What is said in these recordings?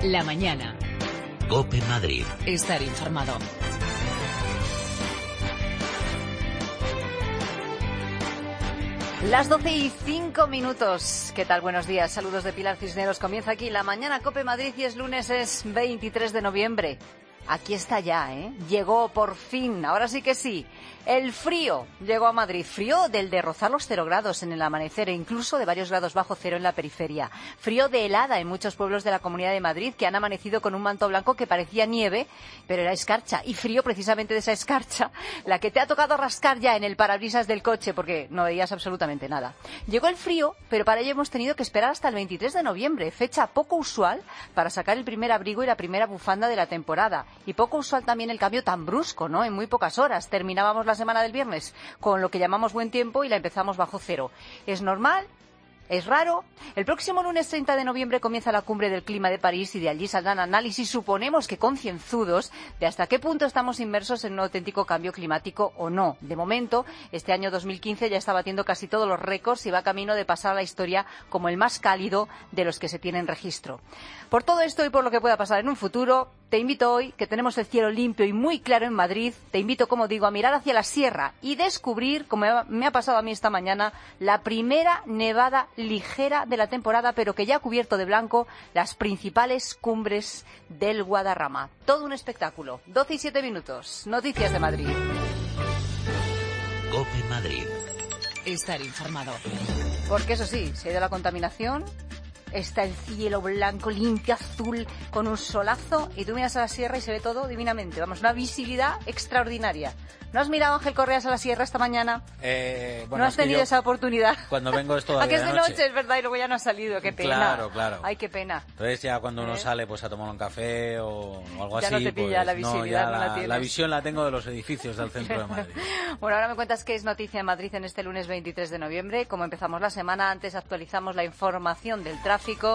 La mañana. COPE Madrid. Estar informado. Las 12:05. ¿Qué tal? Buenos días. Saludos de Pilar Cisneros. Comienza aquí La Mañana COPE Madrid y es lunes, es 23 de noviembre. Aquí está ya, ¿eh? Llegó por fin. Ahora sí que sí. El frío llegó a Madrid. Frío del de rozar los 0 grados en el amanecer e incluso de varios grados bajo cero en la periferia. Frío de helada en muchos pueblos de la Comunidad de Madrid que han amanecido con un manto blanco que parecía nieve, pero era escarcha. Y frío precisamente de esa escarcha, la que te ha tocado rascar ya en el parabrisas del coche porque no veías absolutamente nada. Llegó el frío, pero para ello hemos tenido que esperar hasta el 23 de noviembre, fecha poco usual para sacar el primer abrigo y la primera bufanda de la temporada. Y poco usual también el cambio tan brusco, ¿no? En muy pocas horas. Terminábamos la semana del viernes con lo que llamamos buen tiempo y la empezamos bajo cero. ¿Es normal? ¿Es raro? El próximo lunes 30 de noviembre comienza la cumbre del clima de París y de allí saldrán análisis, suponemos que concienzudos, de hasta qué punto estamos inmersos en un auténtico cambio climático o no. De momento, este año 2015 ya está batiendo casi todos los récords y va camino de pasar a la historia como el más cálido de los que se tienen registro. Por todo esto y por lo que pueda pasar en un futuro, te invito hoy, que tenemos el cielo limpio y muy claro en Madrid, te invito, como digo, a mirar hacia la sierra y descubrir, como me ha pasado a mí esta mañana, la primera nevada ligera de la temporada, pero que ya ha cubierto de blanco las principales cumbres del Guadarrama. Todo un espectáculo. 12:07. Noticias de Madrid. COPE Madrid. Estar informado. Porque eso sí, se ha ido la contaminación. Está el cielo blanco, limpio, azul, con un solazo, y tú miras a la sierra y se ve todo divinamente. Vamos, una visibilidad extraordinaria. ¿No has mirado, Ángel Correas, a la sierra esta mañana? Bueno, ¿No has tenido esa oportunidad? Cuando vengo es todavía ¿A que es de noche? noche, es verdad, y luego ya no ha salido? ¡Qué pena! Claro. Ay, qué pena. Entonces ya cuando uno sale pues a tomar un café o algo Ya así, no te pilla pues la visibilidad, no la tienes. la visión la tengo de los edificios del centro de Madrid. Bueno, ahora me cuentas qué es noticia en Madrid en este lunes 23 de noviembre. Como empezamos la semana, antes actualizamos la información del tráfico.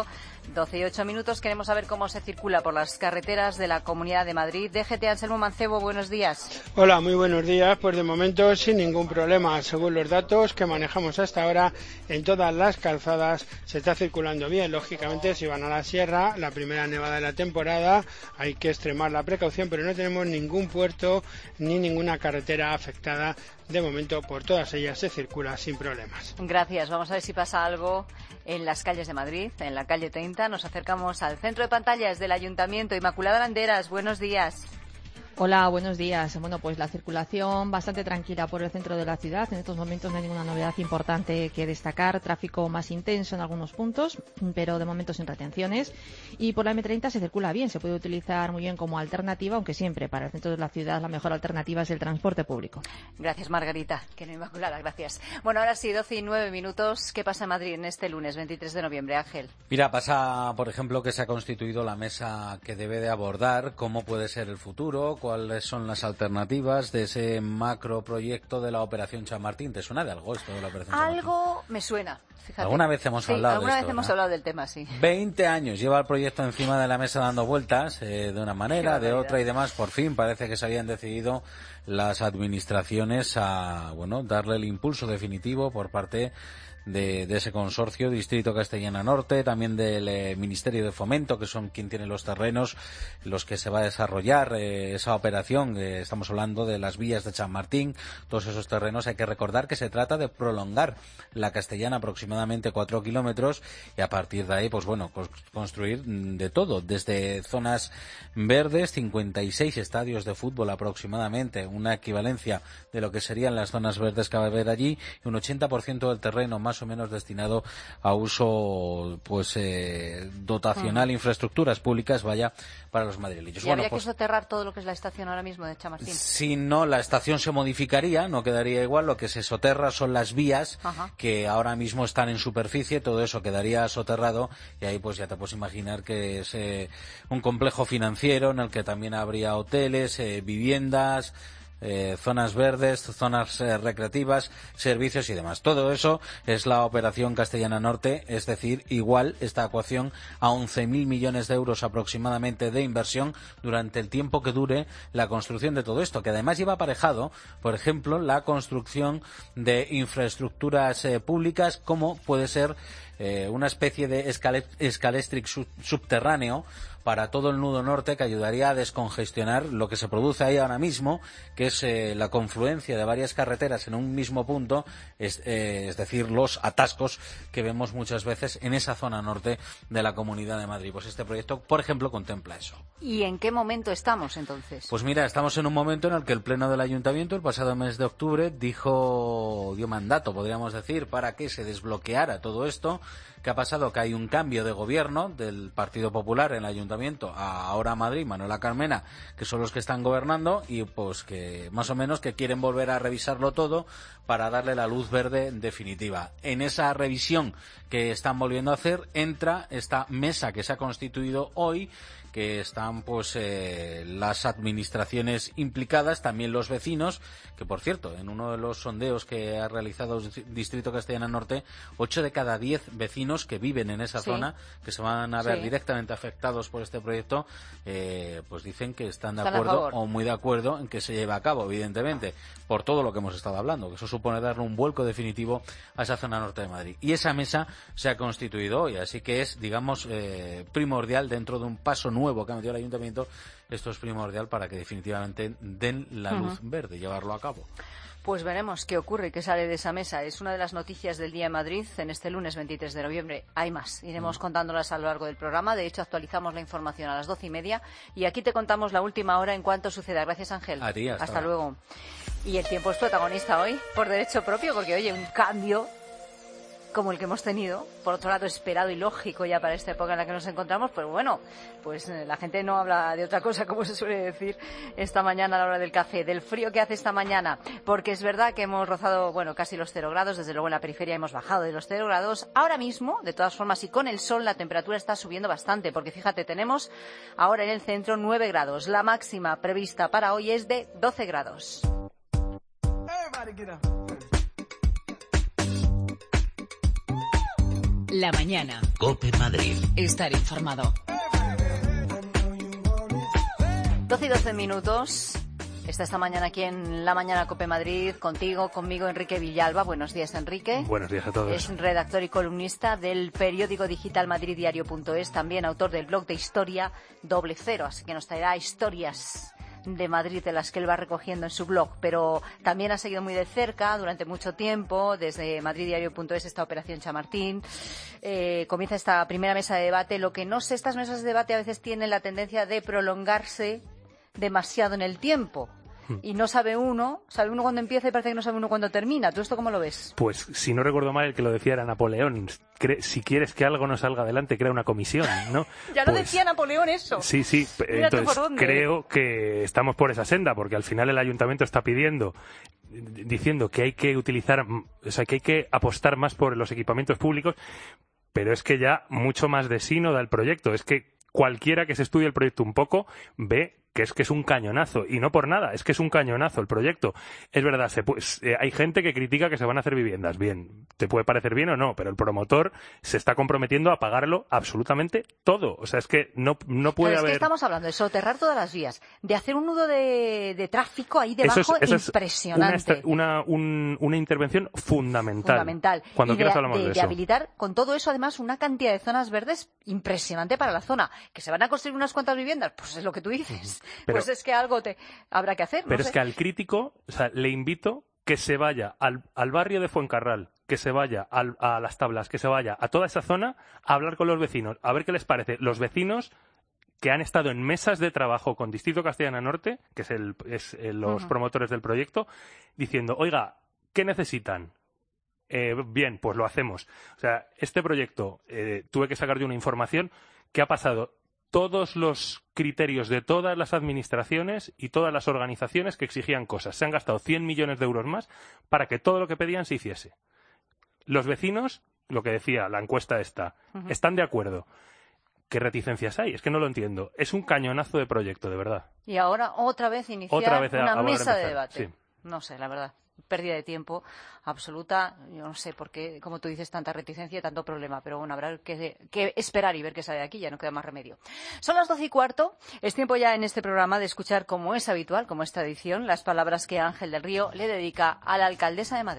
12:08. Queremos saber cómo se circula por las carreteras de la Comunidad de Madrid. DGT, Anselmo Mancebo, buenos días. Hola, muy buenos días. Pues de momento sin ningún problema. Según los datos que manejamos hasta ahora, en todas las calzadas se está circulando bien. Lógicamente, si van a la sierra, la primera nevada de la temporada, hay que extremar la precaución, pero no tenemos ningún puerto ni ninguna carretera afectada. De momento, por todas ellas se circula sin problemas. Gracias. Vamos a ver si pasa algo en las calles de Madrid, en la calle 30. Nos acercamos al centro de pantallas del Ayuntamiento. Inmaculada Landeras, buenos días. Hola, buenos días. Bueno, pues la circulación bastante tranquila por el centro de la ciudad. En estos momentos no hay ninguna novedad importante que destacar. Tráfico más intenso en algunos puntos, pero de momento sin retenciones. Y por la M30 se circula bien, se puede utilizar muy bien como alternativa, aunque siempre para el centro de la ciudad la mejor alternativa es el transporte público. Gracias, Margarita, que no Inmaculada, gracias. Bueno, ahora sí, 12:09. ¿Qué pasa en Madrid en este lunes 23 de noviembre, Ángel? Mira, pasa, por ejemplo, que se ha constituido la mesa que debe de abordar cómo puede ser el futuro, cuáles son las alternativas de ese macroproyecto de la Operación Chamartín. ¿Te suena de algo esto de la Operación Chamartín? Algo me suena, fíjate. ¿Alguna vez hemos hablado de esto? Alguna vez hemos hablado del tema, sí. 20 años lleva el proyecto encima de la mesa dando vueltas, de una manera, de otra y demás. Por fin parece que se habían decidido las administraciones a, darle el impulso definitivo por parte de ese consorcio Distrito Castellana Norte, también del Ministerio de Fomento, que son quien tiene los terrenos, los que se va a desarrollar esa operación. Estamos hablando de las vías de Chamartín, todos esos terrenos. Hay que recordar que se trata de prolongar la Castellana aproximadamente 4 kilómetros y a partir de ahí, construir de todo, desde zonas verdes, 56 estadios de fútbol aproximadamente, una equivalencia de lo que serían las zonas verdes que va a haber allí, y un 80% del terreno más o menos destinado a uso dotacional, infraestructuras públicas, para los madrileños. ¿Y habría que soterrar todo lo que es la estación ahora mismo de Chamartín? Si no, la estación se modificaría, no quedaría igual. Lo que se soterra son las vías que ahora mismo están en superficie, todo eso quedaría soterrado, y ahí pues ya te puedes imaginar que es un complejo financiero en el que también habría hoteles, viviendas, zonas verdes, zonas recreativas, servicios y demás. Todo eso es la Operación Castellana Norte, es decir, igual esta ecuación a 11.000 millones de euros aproximadamente de inversión durante el tiempo que dure la construcción de todo esto, que además lleva aparejado, por ejemplo, la construcción de infraestructuras públicas, como puede ser una especie de escalestric subterráneo para todo el nudo norte, que ayudaría a descongestionar lo que se produce ahí ahora mismo, que es la confluencia de varias carreteras en un mismo punto, es decir, los atascos que vemos muchas veces en esa zona norte de la Comunidad de Madrid. Pues este proyecto, por ejemplo, contempla eso. ¿Y en qué momento estamos entonces? Pues mira, estamos en un momento en el que el Pleno del Ayuntamiento, el pasado mes de octubre, dio mandato, podríamos decir, para que se desbloqueara todo esto. ¿Qué ha pasado? Que hay un cambio de gobierno del Partido Popular en el Ayuntamiento a ahora Madrid, Manuela Carmena, que son los que están gobernando, y pues que más o menos que quieren volver a revisarlo todo para darle la luz verde definitiva. En esa revisión que están volviendo a hacer entra esta mesa que se ha constituido hoy, que están pues las administraciones implicadas, también los vecinos, que por cierto, en uno de los sondeos que ha realizado Distrito Castellana Norte, 8 de cada 10 vecinos que viven en esa zona, que se van a ver directamente afectados por este proyecto, pues dicen que están de acuerdo o muy de acuerdo en que se lleve a cabo, evidentemente, por todo lo que hemos estado hablando, que eso supone darle un vuelco definitivo a esa zona norte de Madrid. Y esa mesa se ha constituido hoy, así que es, digamos, primordial dentro de un paso nuevo que ha metido el Ayuntamiento. Esto es primordial para que definitivamente den la luz verde, llevarlo a cabo. Pues veremos qué ocurre y qué sale de esa mesa. Es una de las noticias del día en Madrid en este lunes 23 de noviembre. Hay más. Iremos contándolas a lo largo del programa. De hecho, actualizamos la información a las 12:30 y aquí te contamos la última hora en cuanto suceda. Gracias, Ángel. A ti, hasta luego. Y el tiempo es protagonista hoy, por derecho propio, porque, oye, un cambio como el que hemos tenido, por otro lado esperado y lógico ya para esta época en la que nos encontramos, pues bueno, pues la gente no habla de otra cosa, como se suele decir esta mañana a la hora del café, del frío que hace esta mañana, porque es verdad que hemos rozado, bueno, casi los 0 grados, desde luego en la periferia hemos bajado de los 0 grados, ahora mismo, de todas formas, y con el sol, la temperatura está subiendo bastante, porque fíjate, tenemos ahora en el centro 9 grados, la máxima prevista para hoy es de 12 grados. La mañana. COPE Madrid. Estar informado. 12 y 12 minutos. Está esta mañana aquí en La Mañana COPE Madrid, contigo, conmigo, Enrique Villalba. Buenos días, Enrique. Buenos días a todos. Es redactor y columnista del periódico digital madriddiario.es, también autor del blog de historia Doble Cero, así que nos traerá historias de Madrid de las que él va recogiendo en su blog, pero también ha seguido muy de cerca durante mucho tiempo desde madriddiario.es esta operación Chamartín. Comienza esta primera mesa de debate. Lo que no sé, estas mesas de debate a veces tienen la tendencia de prolongarse demasiado en el tiempo. Y no sabe uno cuándo empieza y parece que no sabe uno cuándo termina. ¿Tú esto cómo lo ves? Pues, si no recuerdo mal, el que lo decía era Napoleón. Si quieres que algo no salga adelante, crea una comisión, ¿no? Ya lo decía Napoleón eso. Sí. Entonces, creo que estamos por esa senda, porque al final el Ayuntamiento está diciendo que hay que utilizar, o sea, que hay que apostar más por los equipamientos públicos, pero es que ya mucho más de sí no da el proyecto. Es que cualquiera que se estudie el proyecto un poco ve que es un cañonazo, y no por nada, es que es un cañonazo el proyecto. Es verdad, hay gente que critica que se van a hacer viviendas, bien, te puede parecer bien o no, pero el promotor se está comprometiendo a pagarlo absolutamente todo, o sea, es que no puede haber... Es que estamos hablando de soterrar todas las vías, de hacer un nudo de tráfico ahí debajo impresionante. Es una intervención fundamental. Cuando quieras hablamos de eso. De habilitar con todo eso, además, una cantidad de zonas verdes impresionante para la zona. ¿Que se van a construir unas cuantas viviendas? Pues es lo que tú dices. Pero, pues es que algo habrá que hacer. Pero es que al crítico, o sea, le invito que se vaya al barrio de Fuencarral, que se vaya a Las Tablas, que se vaya a toda esa zona a hablar con los vecinos, a ver qué les parece. Los vecinos que han estado en mesas de trabajo con Distrito Castellana Norte, que es los promotores del proyecto, diciendo, oiga, ¿qué necesitan? Bien, pues lo hacemos. O sea, este proyecto, tuve que sacar de una información que ha pasado todos los criterios de todas las administraciones y todas las organizaciones que exigían cosas. Se han gastado 100 millones de euros más para que todo lo que pedían se hiciese. Los vecinos, lo que decía la encuesta esta, están de acuerdo. ¿Qué reticencias hay? Es que no lo entiendo. Es un cañonazo de proyecto, de verdad. Y ahora otra vez iniciar una mesa de debate. Sí. No sé, la verdad. Pérdida de tiempo absoluta. Yo no sé por qué, como tú dices, tanta reticencia y tanto problema. Pero bueno, habrá que esperar y ver qué sale de aquí. Ya no queda más remedio. Son las 12:15. Es tiempo ya en este programa de escuchar, como es habitual, como esta edición, las palabras que Ángel del Río le dedica a la alcaldesa de Madrid.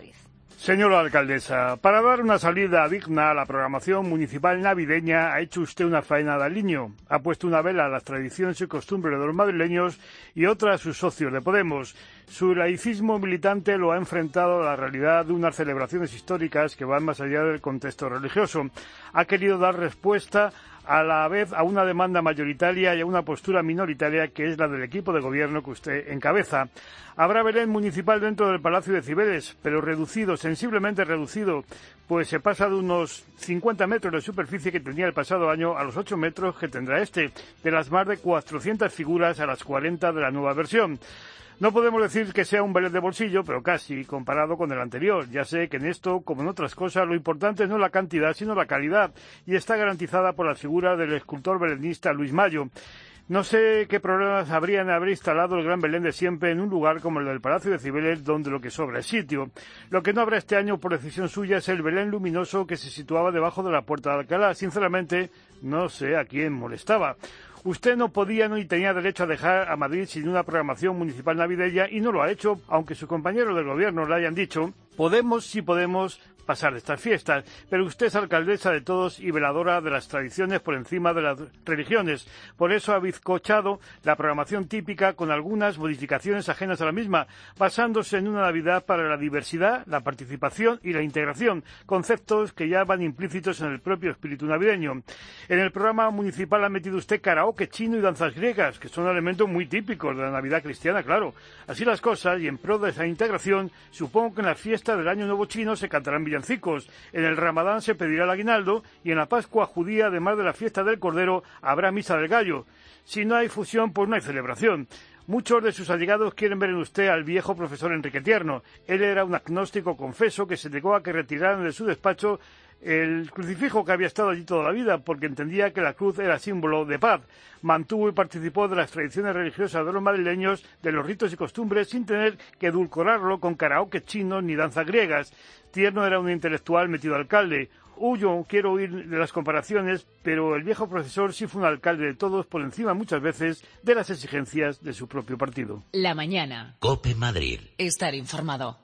Señora alcaldesa, para dar una salida digna a la programación municipal navideña ha hecho usted una faena de aliño. Ha puesto una vela a las tradiciones y costumbres de los madrileños y otra a sus socios de Podemos. Su laicismo militante lo ha enfrentado a la realidad de unas celebraciones históricas que van más allá del contexto religioso. Ha querido dar respuesta a la vez a una demanda mayoritaria y a una postura minoritaria que es la del equipo de gobierno que usted encabeza. Habrá Belén municipal dentro del Palacio de Cibeles, pero reducido, sensiblemente reducido, pues se pasa de unos 50 metros de superficie que tenía el pasado año a los 8 metros que tendrá este, de las más de 400 figuras a las 40 de la nueva versión. No podemos decir que sea un Belén de bolsillo, pero casi, comparado con el anterior. Ya sé que en esto, como en otras cosas, lo importante no es la cantidad, sino la calidad, y está garantizada por la figura del escultor belenista Luis Mayo. No sé qué problemas habría en haber instalado el Gran Belén de siempre en un lugar como el del Palacio de Cibeles, donde lo que sobra es sitio. Lo que no habrá este año, por decisión suya, es el Belén luminoso que se situaba debajo de la Puerta de Alcalá. Sinceramente, no sé a quién molestaba. Usted no podía ni tenía derecho a dejar a Madrid sin una programación municipal navideña y no lo ha hecho, aunque sus compañeros del gobierno le hayan dicho, sí podemos pasar estas fiestas, pero usted es alcaldesa de todos y veladora de las tradiciones por encima de las religiones. Por eso ha bizcochado la programación típica con algunas modificaciones ajenas a la misma, basándose en una Navidad para la diversidad, la participación y la integración, conceptos que ya van implícitos en el propio espíritu navideño. En el programa municipal ha metido usted karaoke chino y danzas griegas, que son elementos muy típicos de la Navidad cristiana, claro. Así las cosas, y en pro de esa integración, supongo que en las fiestas del Año Nuevo chino se cantarán villancicos. En el Ramadán se pedirá el aguinaldo y en la Pascua judía, además de la fiesta del Cordero, habrá misa del gallo. Si no hay fusión, pues no hay celebración. Muchos de sus allegados quieren ver en usted al viejo profesor Enrique Tierno. Él era un agnóstico confeso que se negó a que retiraran de su despacho el crucifijo que había estado allí toda la vida, porque entendía que la cruz era símbolo de paz. Mantuvo y participó de las tradiciones religiosas de los madrileños, de los ritos y costumbres, sin tener que edulcorarlo con karaoke chinos ni danzas griegas. Tierno era un intelectual metido alcalde. Quiero oír de las comparaciones, pero el viejo profesor sí fue un alcalde de todos, por encima muchas veces de las exigencias de su propio partido. La mañana. COPE Madrid. Estar informado.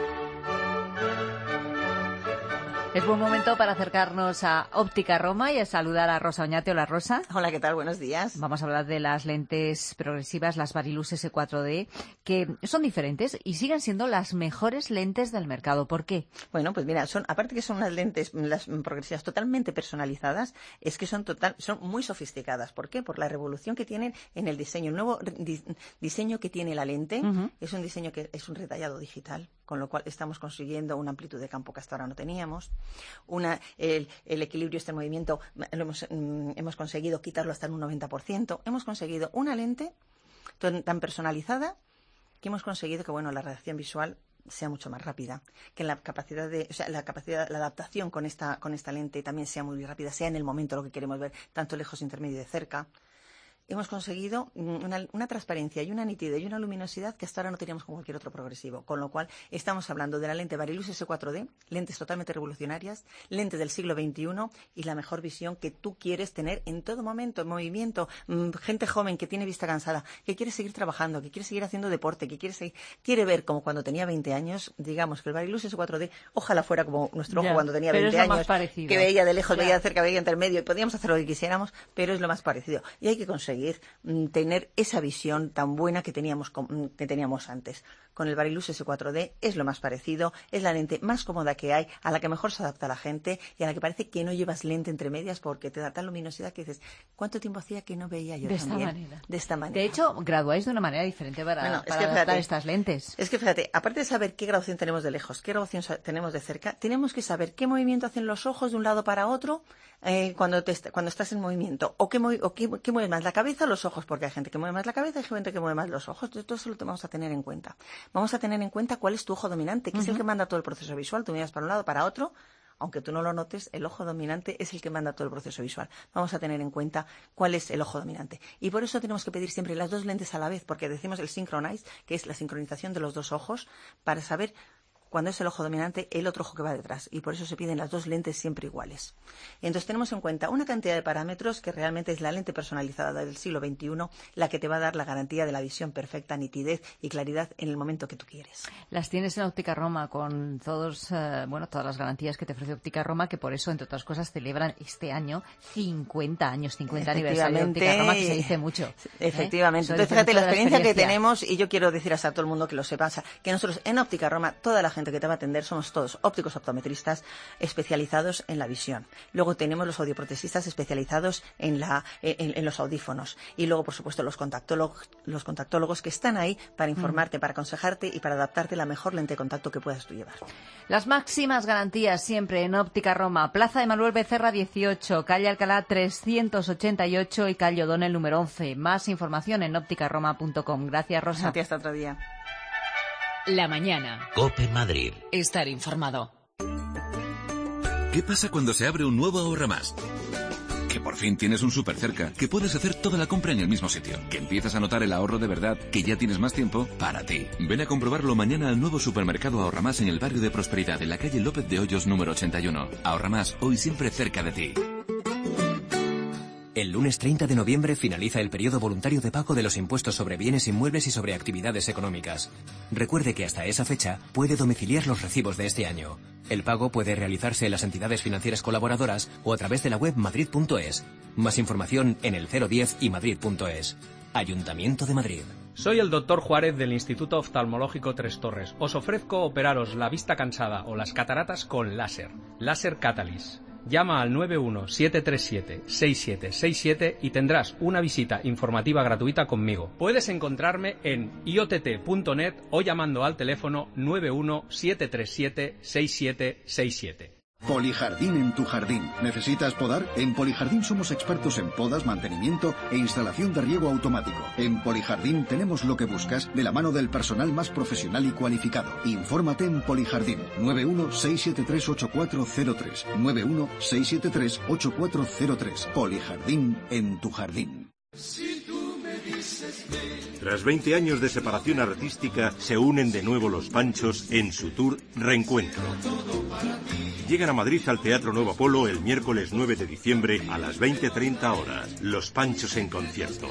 Es buen momento para acercarnos a Óptica Roma y a saludar a Rosa Oñate. Hola, Rosa. Hola, ¿qué tal? Buenos días. Vamos a hablar de las lentes progresivas, las Varilux S4D, que son diferentes y siguen siendo las mejores lentes del mercado. ¿Por qué? Bueno, pues mira, aparte que son unas lentes, las progresivas totalmente personalizadas, es que son muy sofisticadas. ¿Por qué? Por la revolución que tienen en el diseño. El nuevo diseño que tiene la lente es un diseño que es un retallado digital, con lo cual estamos consiguiendo una amplitud de campo que hasta ahora no teníamos. El equilibrio en movimiento hemos conseguido quitarlo hasta en un 90%. Hemos conseguido una lente tan personalizada que hemos conseguido que la reacción visual sea mucho más rápida, que la adaptación con esta lente también sea muy rápida, sea en el momento lo que queremos ver, tanto lejos, intermedio y de cerca. Hemos conseguido una transparencia y una nitidez y una luminosidad que hasta ahora no teníamos con cualquier otro progresivo. Con lo cual, estamos hablando de la lente Varilux S4D, lentes totalmente revolucionarias, lentes del siglo XXI y la mejor visión que tú quieres tener en todo momento, en movimiento. Gente joven que tiene vista cansada, que quiere seguir trabajando, que quiere seguir haciendo deporte, que quiere ver como cuando tenía 20 años. Digamos que el Varilux S4D, ojalá fuera como nuestro ojo cuando tenía 20 años, que veía de lejos, veía de cerca, veía intermedio y podíamos hacer lo que quisiéramos, pero es lo más parecido. Y hay que conseguir tener esa visión tan buena que teníamos antes. Con el Varilux S4D es lo más parecido, es la lente más cómoda que hay, a la que mejor se adapta a la gente y a la que parece que no llevas lente entre medias porque te da tal luminosidad que dices, ¿cuánto tiempo hacía que no veía yo también? De esta manera. De hecho, graduáis de una manera diferente para adaptar estas lentes. Es que fíjate, aparte de saber qué graduación tenemos de lejos, qué graduación tenemos de cerca, tenemos que saber qué movimiento hacen los ojos de un lado para otro cuando estás en movimiento, o qué mueve más la cabeza o los ojos, porque hay gente que mueve más la cabeza y hay gente que mueve más los ojos. Todo eso lo vamos a tener en cuenta. Vamos a tener en cuenta cuál es tu ojo dominante, que es el que manda todo el proceso visual. Tú miras para un lado, para otro, aunque tú no lo notes, el ojo dominante es el que manda todo el proceso visual. Vamos a tener en cuenta cuál es el ojo dominante. Y por eso tenemos que pedir siempre las dos lentes a la vez, porque decimos el synchronize, que es la sincronización de los dos ojos, para saber cuando es el ojo dominante, el otro ojo que va detrás. Y por eso se piden las 2 lentes siempre iguales. Entonces tenemos en cuenta una cantidad de parámetros que realmente es la lente personalizada del siglo XXI la que te va a dar la garantía de la visión perfecta, nitidez y claridad en el momento que tú quieres. Las tienes en Óptica Roma con todas las garantías que te ofrece Óptica Roma, que por eso, entre otras cosas, celebran este año 50 aniversario de Óptica Roma, que se dice mucho. Efectivamente. Entonces, fíjate la experiencia que tenemos, y yo quiero decir a todo el mundo que lo sepa, que nosotros en Óptica Roma, toda la gente que te va a atender somos todos ópticos optometristas especializados en la visión. Luego tenemos los audioprotesistas especializados en los audífonos. Y luego, por supuesto, los contactólogos que están ahí para informarte, para aconsejarte y para adaptarte la mejor lente de contacto que puedas tú llevar. Las máximas garantías siempre en Óptica Roma. Plaza de Manuel Becerra 18, calle Alcalá 388 y calle O'Donnell número 11. Más información en ópticaroma.com. Gracias, Rosa. A ti, hasta otro día. La mañana. COPE Madrid. Estar informado. ¿Qué pasa cuando se abre un nuevo Ahorra Más? Que por fin tienes un súper cerca, que puedes hacer toda la compra en el mismo sitio, que empiezas a notar el ahorro de verdad, que ya tienes más tiempo para ti. Ven a comprobarlo mañana al nuevo supermercado Ahorra Más en el barrio de Prosperidad, en la calle López de Hoyos número 81. Ahorra Más, hoy siempre cerca de ti. El lunes 30 de noviembre finaliza el periodo voluntario de pago de los impuestos sobre bienes inmuebles y sobre actividades económicas. Recuerde que hasta esa fecha puede domiciliar los recibos de este año. El pago puede realizarse en las entidades financieras colaboradoras o a través de la web madrid.es. Más información en el 010 y madrid.es. Ayuntamiento de Madrid. Soy el Dr. Juárez del Instituto Oftalmológico Tres Torres. Os ofrezco operaros la vista cansada o las cataratas con láser. Láser Catalyst. Llama al 917376767 y tendrás una visita informativa gratuita conmigo. Puedes encontrarme en iott.net o llamando al teléfono 917376767. Polijardín en tu jardín. ¿Necesitas podar? En Polijardín somos expertos en podas, mantenimiento e instalación de riego automático. En Polijardín tenemos lo que buscas de la mano del personal más profesional y cualificado. Infórmate en Polijardín 916738403. 916738403. Polijardín en tu jardín. Tras 20 años de separación artística, se unen de nuevo los Panchos en su tour Reencuentro. Llegan a Madrid al Teatro Nuevo Apolo el miércoles 9 de diciembre a las 20:30 horas. Los Panchos en concierto.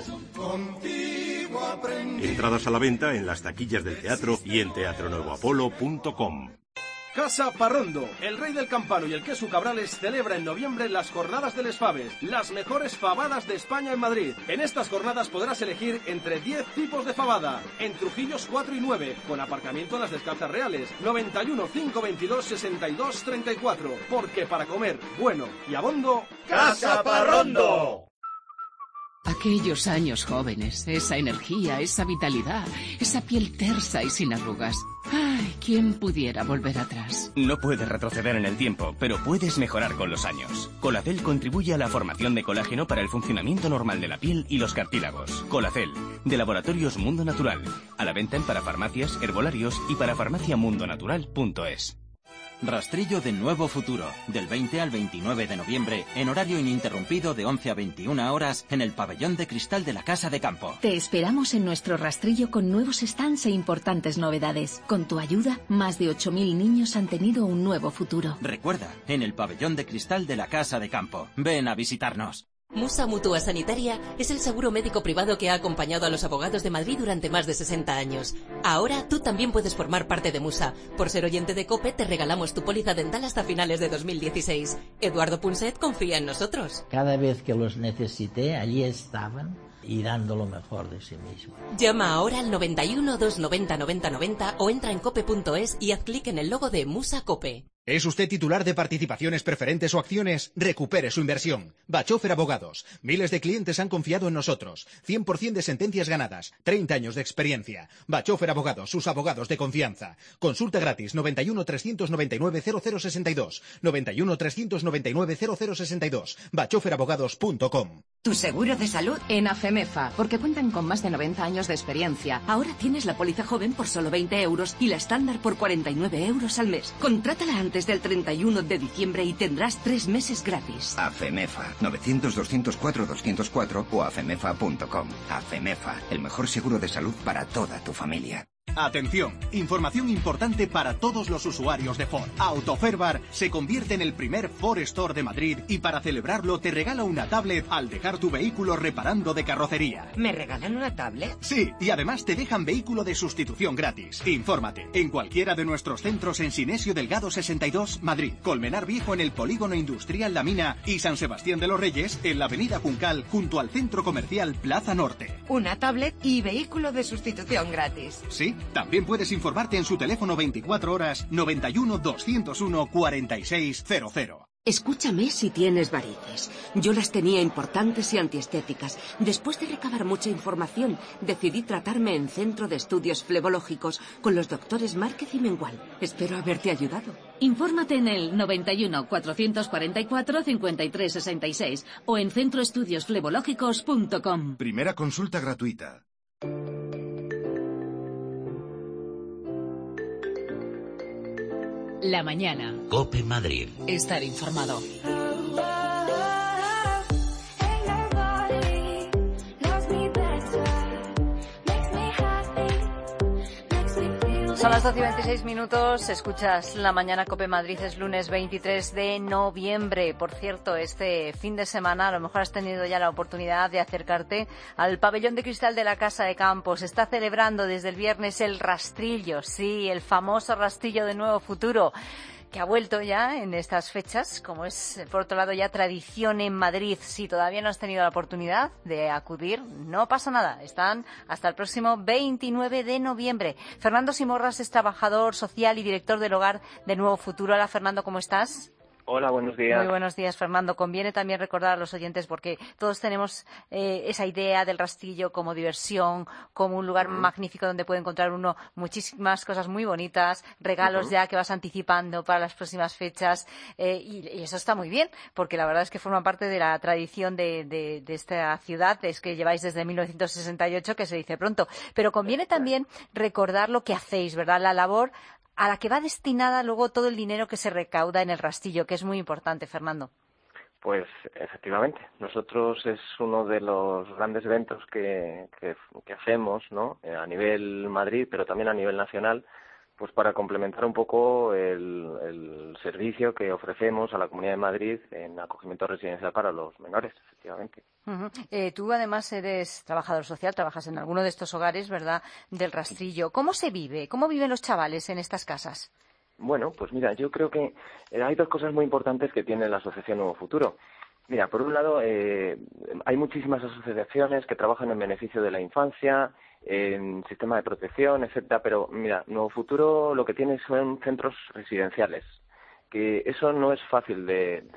Entradas a la venta en las taquillas del teatro y en teatronuevoapolo.com. Casa Parrondo, el rey del campano y el queso Cabrales celebra en noviembre las jornadas del Esfaves, las mejores fabadas de España en Madrid. En estas jornadas podrás elegir entre 10 tipos de fabada, en Trujillos 4 y 9, con aparcamiento en las Descalzas Reales, 91 522 62 34, porque para comer bueno y abondo, Casa Parrondo. Aquellos años jóvenes, esa energía, esa vitalidad, esa piel tersa y sin arrugas. Ay, ¿quién pudiera volver atrás? No puedes retroceder en el tiempo, pero puedes mejorar con los años. Colacel contribuye a la formación de colágeno para el funcionamiento normal de la piel y los cartílagos. Colacel, de Laboratorios Mundo Natural. A la venta en parafarmacias, herbolarios y parafarmaciamundonatural.es. Rastrillo de Nuevo Futuro, del 20 al 29 de noviembre, en horario ininterrumpido de 11 a 21 horas, en el pabellón de cristal de la Casa de Campo. Te esperamos en nuestro rastrillo con nuevos stands e importantes novedades. Con tu ayuda, más de 8.000 niños han tenido un nuevo futuro. Recuerda, en el pabellón de cristal de la Casa de Campo. Ven a visitarnos. Musa Mutua Sanitaria es el seguro médico privado que ha acompañado a los abogados de Madrid durante más de 60 años. Ahora tú también puedes formar parte de Musa. Por ser oyente de COPE te regalamos tu póliza dental hasta finales de 2016. Eduardo Punset confía en nosotros. Cada vez que los necesité, allí estaban y dando lo mejor de sí mismo. Llama ahora al 91 290 90 90 o entra en cope.es y haz clic en el logo de Musa Cope. ¿Es usted titular de participaciones preferentes o acciones? Recupere su inversión. Bachofer Abogados. Miles de clientes han confiado en nosotros. 100% de sentencias ganadas. 30 años de experiencia. Bachofer Abogados, sus abogados de confianza. Consulta gratis 91 399 0062. 91 399 0062. bachoferabogados.com. Tu seguro de salud en AFEMEFA, porque cuentan con más de 90 años de experiencia. Ahora tienes la póliza joven por solo 20 euros y la estándar por 49 euros al mes. Contrátala antes del 31 de diciembre y tendrás 3 meses gratis. AFEMEFA, 900-204-204 o afemefa.com. AFEMEFA, el mejor seguro de salud para toda tu familia. Atención, información importante para todos los usuarios de Ford. Autoferbar se convierte en el primer Ford Store de Madrid y para celebrarlo te regala una tablet al dejar tu vehículo reparando de carrocería. ¿Me regalan una tablet? Sí, y además te dejan vehículo de sustitución gratis. Infórmate en cualquiera de nuestros centros en Sinesio Delgado 62, Madrid, Colmenar Viejo en el Polígono Industrial La Mina y San Sebastián de los Reyes en la Avenida Juncal junto al Centro Comercial Plaza Norte. Una tablet y vehículo de sustitución gratis. Sí, también puedes informarte en su teléfono 24 horas 91 201 4600. Escúchame si tienes varices. Yo las tenía importantes y antiestéticas. Después de recabar mucha información, decidí tratarme en Centro de Estudios Flebológicos con los doctores Márquez y Mengual. Espero haberte ayudado. Infórmate en el 91 444 53 66 o en centroestudiosflebológicos.com. Primera consulta gratuita. La mañana. COPE Madrid. Estar informado. Son las 12:26, escuchas La Mañana COPE Madrid, es lunes 23 de noviembre. Por cierto, este fin de semana a lo mejor has tenido ya la oportunidad de acercarte al pabellón de cristal de la Casa de Campo. Se está celebrando desde el viernes el rastrillo, sí, el famoso rastrillo de Nuevo Futuro, que ha vuelto ya en estas fechas, como es, por otro lado, ya tradición en Madrid. Si todavía no has tenido la oportunidad de acudir, no pasa nada. Están hasta el próximo 29 de noviembre. Fernando Simorras es trabajador social y director del Hogar de Nuevo Futuro. Hola, Fernando, ¿cómo estás? Hola, buenos días. Muy buenos días, Fernando. Conviene también recordar a los oyentes, porque todos tenemos esa idea del rastrillo como diversión, como un lugar magnífico donde puede encontrar uno muchísimas cosas muy bonitas, regalos ya que vas anticipando para las próximas fechas, y eso está muy bien, porque la verdad es que forma parte de la tradición de esta ciudad, es que lleváis desde 1968, que se dice pronto. Pero conviene también recordar lo que hacéis, ¿verdad? La labor a la que va destinada luego todo el dinero que se recauda en el rastrillo, que es muy importante, Fernando. Pues efectivamente, nosotros es uno de los grandes eventos que hacemos, ¿no? A nivel Madrid, pero también a nivel nacional, pues para complementar un poco el servicio que ofrecemos a la Comunidad de Madrid en acogimiento residencial para los menores, efectivamente. Tú además eres trabajador social, trabajas en alguno de estos hogares, ¿verdad?, del rastrillo. ¿Cómo se vive? ¿Cómo viven los chavales en estas casas? Bueno, pues mira, yo creo que hay dos cosas muy importantes que tiene la Asociación Nuevo Futuro. Mira, por un lado, hay muchísimas asociaciones que trabajan en beneficio de la infancia, en sistema de protección, etcétera, pero mira, Nuevo Futuro lo que tiene son centros residenciales, que eso no es fácil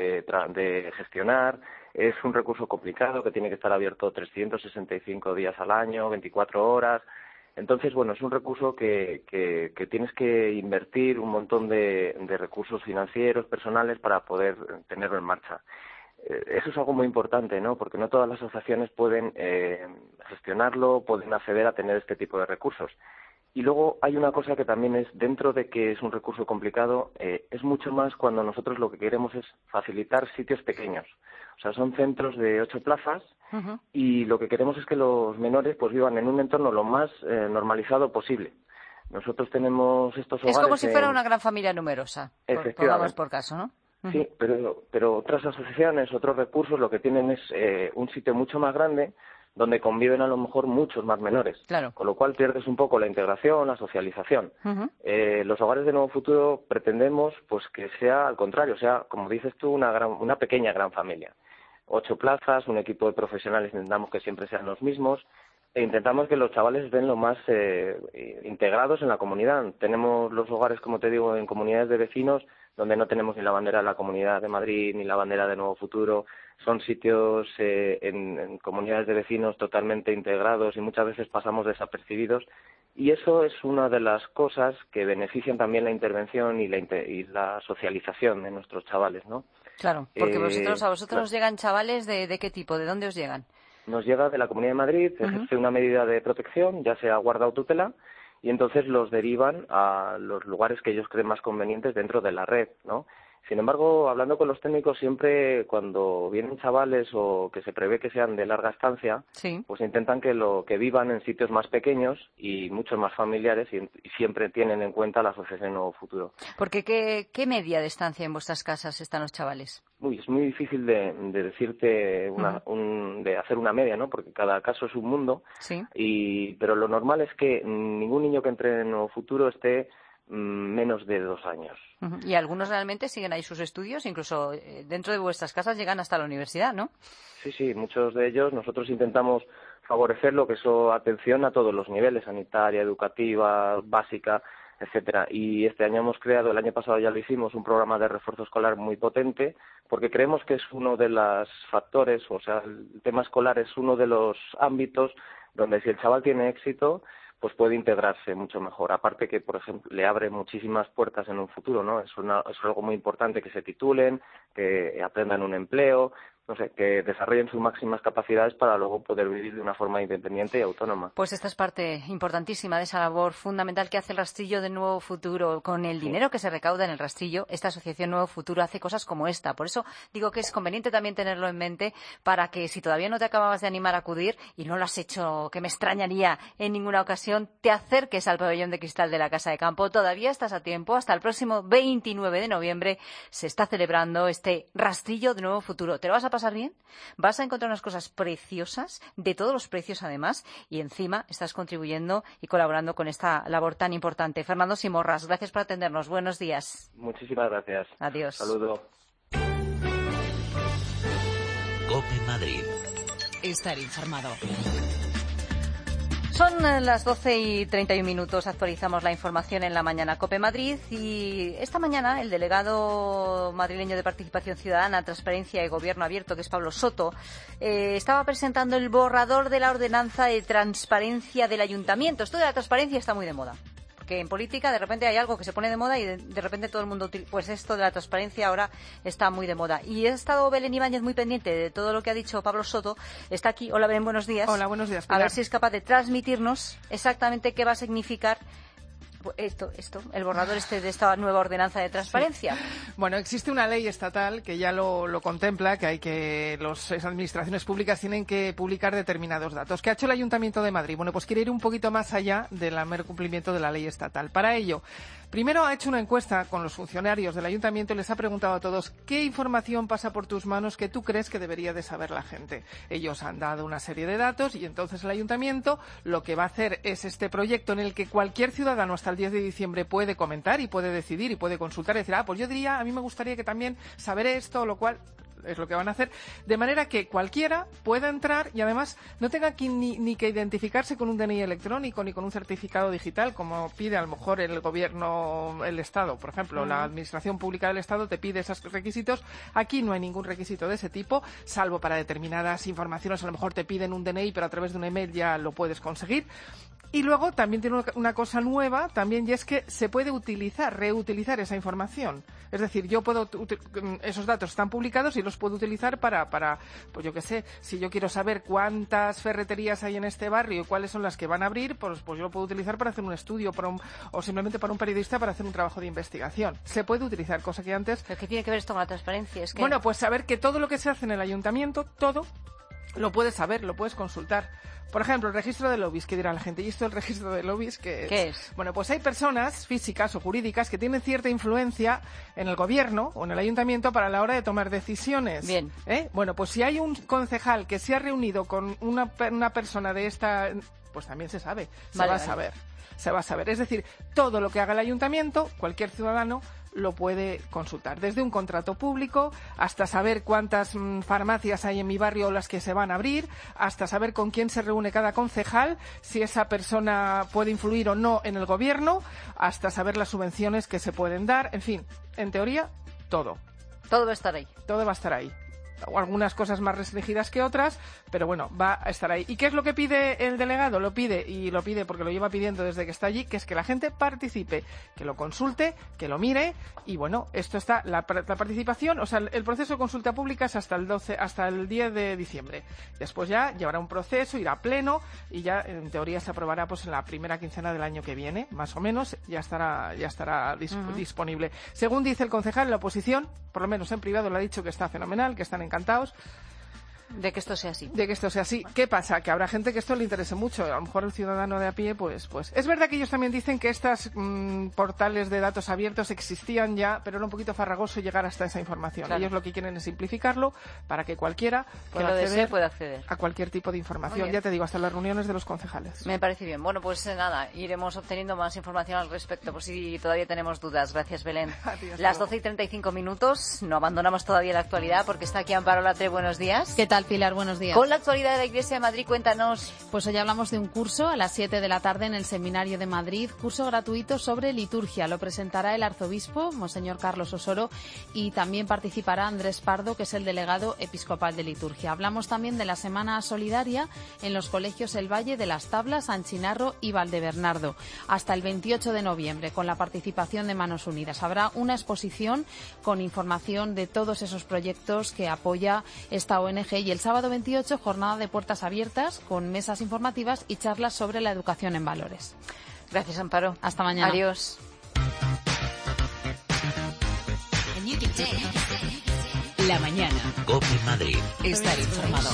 de gestionar, es un recurso complicado que tiene que estar abierto 365 días al año, 24 horas. Entonces, bueno, es un recurso que tienes que invertir un montón de recursos financieros, personales, para poder tenerlo en marcha. Eso es algo muy importante, ¿no? Porque no todas las asociaciones pueden gestionarlo, pueden acceder a tener este tipo de recursos. Y luego hay una cosa que también es, dentro de que es un recurso complicado, es mucho más cuando nosotros lo que queremos es facilitar sitios pequeños. O sea, son centros de 8 plazas y lo que queremos es que los menores pues vivan en un entorno lo más normalizado posible. Nosotros tenemos estos hogares... Es como si fuera una gran familia numerosa, pongamos por caso, ¿no? Sí, pero otras asociaciones, otros recursos, lo que tienen es un sitio mucho más grande donde conviven a lo mejor muchos más menores. Claro. Con lo cual pierdes un poco la integración, la socialización. Los hogares de Nuevo Futuro pretendemos pues que sea al contrario, sea, como dices tú, una pequeña gran familia. 8 plazas, un equipo de profesionales, intentamos que siempre sean los mismos e intentamos que los chavales estén lo más integrados en la comunidad. Tenemos los hogares, como te digo, en comunidades de vecinos donde no tenemos ni la bandera de la Comunidad de Madrid ni la bandera de Nuevo Futuro. Son sitios en comunidades de vecinos totalmente integrados y muchas veces pasamos desapercibidos. Y eso es una de las cosas que benefician también la intervención y la socialización de nuestros chavales, ¿no? Claro, porque a vosotros os llegan chavales ¿de qué tipo? ¿De dónde os llegan? Nos llega de la Comunidad de Madrid, ejerce una medida de protección, ya sea guarda o tutela, y entonces los derivan a los lugares que ellos creen más convenientes dentro de la red, ¿no? Sin embargo, hablando con los técnicos, siempre cuando vienen chavales o que se prevé que sean de larga estancia, pues intentan que vivan en sitios más pequeños y muchos más familiares y siempre tienen en cuenta la Asociación Nuevo Futuro. Porque ¿qué media de estancia en vuestras casas están los chavales? Es muy difícil de decirte de hacer una media, ¿no? Porque cada caso es un mundo. Pero lo normal es que ningún niño que entre en Nuevo Futuro esté menos de 2 años. Y algunos realmente siguen ahí sus estudios, incluso dentro de vuestras casas llegan hasta la universidad, ¿no? Sí, muchos de ellos nosotros intentamos favorecer lo que es atención a todos los niveles, sanitaria, educativa, básica, etcétera. Y este año hemos creado, el año pasado ya lo hicimos, un programa de refuerzo escolar muy potente, porque creemos que es uno de los factores, o sea, el tema escolar es uno de los ámbitos donde si el chaval tiene éxito, pues puede integrarse mucho mejor. Aparte que, por ejemplo, le abre muchísimas puertas en un futuro, ¿no? Es algo muy importante que se titulen, que aprendan un empleo, no sé, que desarrollen sus máximas capacidades para luego poder vivir de una forma independiente y autónoma. Pues esta es parte importantísima de esa labor fundamental que hace el Rastrillo de Nuevo Futuro. Con el dinero que se recauda en el Rastrillo, esta asociación Nuevo Futuro hace cosas como esta. Por eso digo que es conveniente también tenerlo en mente para que si todavía no te acababas de animar a acudir y no lo has hecho, que me extrañaría en ninguna ocasión, te acerques al pabellón de cristal de la Casa de Campo. Todavía estás a tiempo. Hasta el próximo 29 de noviembre se está celebrando este Rastrillo de Nuevo Futuro. ¿Te lo vas a pasar bien? Vas a encontrar unas cosas preciosas, de todos los precios además, y encima estás contribuyendo y colaborando con esta labor tan importante. Fernando Simorras, gracias por atendernos. Buenos días. Muchísimas gracias. Adiós. Saludo. COPE Madrid. Estar informado. Son las 12:31. Actualizamos la información en la mañana COPE Madrid y esta mañana el delegado madrileño de Participación Ciudadana, Transparencia y Gobierno Abierto, que es Pablo Soto, estaba presentando el borrador de la ordenanza de transparencia del ayuntamiento. Esto de la transparencia está muy de moda. Que en política de repente hay algo que se pone de moda y de repente todo el mundo, pues esto de la transparencia ahora está muy de moda. Y he estado Belén Ibáñez muy pendiente de todo lo que ha dicho Pablo Soto. Está aquí. Hola Belén, buenos días. Hola, buenos días, Pilar. A ver si es capaz de transmitirnos exactamente qué va a significar esto, el borrador de esta nueva ordenanza de transparencia. Sí. Bueno, existe una ley estatal que ya lo contempla, que las administraciones públicas tienen que publicar determinados datos. ¿Qué ha hecho el Ayuntamiento de Madrid? Bueno, pues quiere ir un poquito más allá del mero cumplimiento de la ley estatal. Para ello, primero ha hecho una encuesta con los funcionarios del Ayuntamiento y les ha preguntado a todos qué información pasa por tus manos que tú crees que debería de saber la gente. Ellos han dado una serie de datos y entonces el Ayuntamiento lo que va a hacer es este proyecto en el que cualquier ciudadano hasta el 10 de diciembre puede comentar y puede decidir y puede consultar y decir, pues yo diría, a mí me gustaría que también saber esto, lo cual es lo que van a hacer, de manera que cualquiera pueda entrar y además no tenga ni que identificarse con un DNI electrónico ni con un certificado digital, como pide a lo mejor el gobierno, el Estado. Por ejemplo, la Administración Pública del Estado te pide esos requisitos. Aquí no hay ningún requisito de ese tipo, salvo para determinadas informaciones. A lo mejor te piden un DNI, pero a través de un email ya lo puedes conseguir. Y luego también tiene una cosa nueva también, y es que se puede reutilizar esa información. Es decir, yo puedo, esos datos están publicados y los puedo utilizar para, pues yo qué sé, si yo quiero saber cuántas ferreterías hay en este barrio y cuáles son las que van a abrir, pues yo lo puedo utilizar para hacer un estudio o simplemente para un periodista para hacer un trabajo de investigación. Se puede utilizar, cosa que antes... ¿Pero qué tiene que ver esto con la transparencia? Es que... Bueno, pues saber que todo lo que se hace en el ayuntamiento, todo, lo puedes saber, lo puedes consultar. Por ejemplo, el registro de lobbies, que dirá la gente, ¿y esto el registro de lobbies qué es? ¿Qué es? Bueno, pues hay personas físicas o jurídicas que tienen cierta influencia en el gobierno o en el ayuntamiento para la hora de tomar decisiones. Bien. Bueno, pues si hay un concejal que se ha reunido con una persona de esta, pues también se sabe, se va a saber. Es decir, todo lo que haga el ayuntamiento, cualquier ciudadano lo puede consultar, desde un contrato público hasta saber cuántas farmacias hay en mi barrio o las que se van a abrir, hasta saber con quién se reúne cada concejal, si esa persona puede influir o no en el gobierno, hasta saber las subvenciones que se pueden dar, en fin, en teoría, todo. Todo va a estar ahí. Todo va a estar ahí. algunas cosas más restringidas que otras, pero bueno, va a estar ahí. ¿Y qué es lo que pide el delegado? Lo pide porque lo lleva pidiendo desde que está allí, que es que la gente participe, que lo consulte, que lo mire, y bueno, esto está, la participación, o sea, el proceso de consulta pública es hasta el 10 de diciembre. Después ya llevará un proceso, irá a pleno, y ya en teoría se aprobará pues en la primera quincena del año que viene, más o menos, ya estará disponible. Según dice el concejal, la oposición, por lo menos en privado, le ha dicho que está fenomenal, que están encantados de que esto sea así. ¿Qué pasa? Que habrá gente que esto le interese mucho. A lo mejor el ciudadano de a pie, pues... Es verdad que ellos también dicen que estos portales de datos abiertos existían ya, pero era un poquito farragoso llegar hasta esa información. Claro. Ellos lo que quieren es simplificarlo para que cualquiera pueda acceder a cualquier tipo de información. Ya te digo, hasta las reuniones de los concejales. Me parece bien. Bueno, pues nada, iremos obteniendo más información al respecto, por si todavía tenemos dudas. Gracias, Belén. Adiós, las 12:35, no abandonamos todavía la actualidad porque está aquí Amparo Latre. Buenos días. ¿Qué tal, Pilar? Buenos días. Con la actualidad de la Iglesia de Madrid, cuéntanos. Pues hoy hablamos de un curso a las 7 de la tarde en el Seminario de Madrid, curso gratuito sobre liturgia. Lo presentará el arzobispo, Monseñor Carlos Osoro, y también participará Andrés Pardo, que es el delegado episcopal de liturgia. Hablamos también de la Semana Solidaria en los colegios El Valle de las Tablas, San Chinarro y Valdebernardo, hasta el 28 de noviembre, con la participación de Manos Unidas. Habrá una exposición con información de todos esos proyectos que apoya esta ONG, y el sábado 28, jornada de puertas abiertas con mesas informativas y charlas sobre la educación en valores. Gracias, Amparo. Hasta mañana. Adiós. La mañana. COPE Madrid. Estar informado.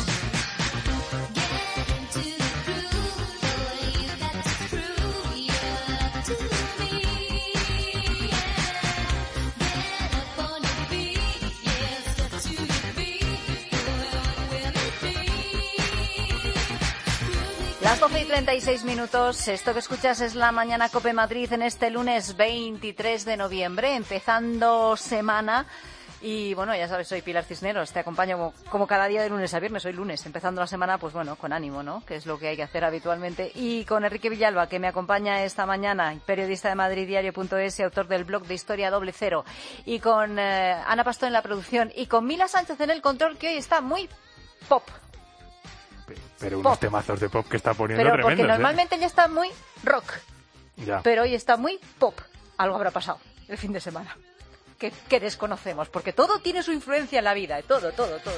Las 12:36. Esto que escuchas es La Mañana COPE Madrid en este lunes 23 de noviembre, empezando semana. Y bueno, ya sabes, soy Pilar Cisneros, te acompaño como cada día de lunes a viernes. Hoy lunes, empezando la semana, pues bueno, con ánimo, ¿no? Que es lo que hay que hacer habitualmente. Y con Enrique Villalba, que me acompaña esta mañana, periodista de madriddiario.es y autor del blog de Historia 00. Y con Ana Pastor en la producción. Y con Mila Sánchez en el control, que hoy está muy pop. Pero unos temazos de pop que está poniendo tremendos. Porque normalmente ella está muy rock. Ya. Pero hoy está muy pop. Algo habrá pasado el fin de semana que desconocemos, porque todo tiene su influencia en la vida, todo.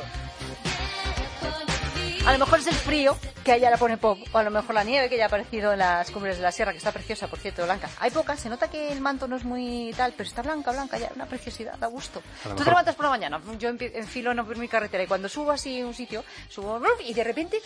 A lo mejor es el frío que a ella le pone pop, o a lo mejor la nieve que ya ha aparecido en las cumbres de la sierra, que está preciosa, por cierto, blanca. Hay pocas, se nota que el manto no es muy tal, pero está blanca, ya, una preciosidad, da gusto. Tú te levantas por la mañana, yo enfilo por mi carretera, y cuando subo así un sitio, y de repente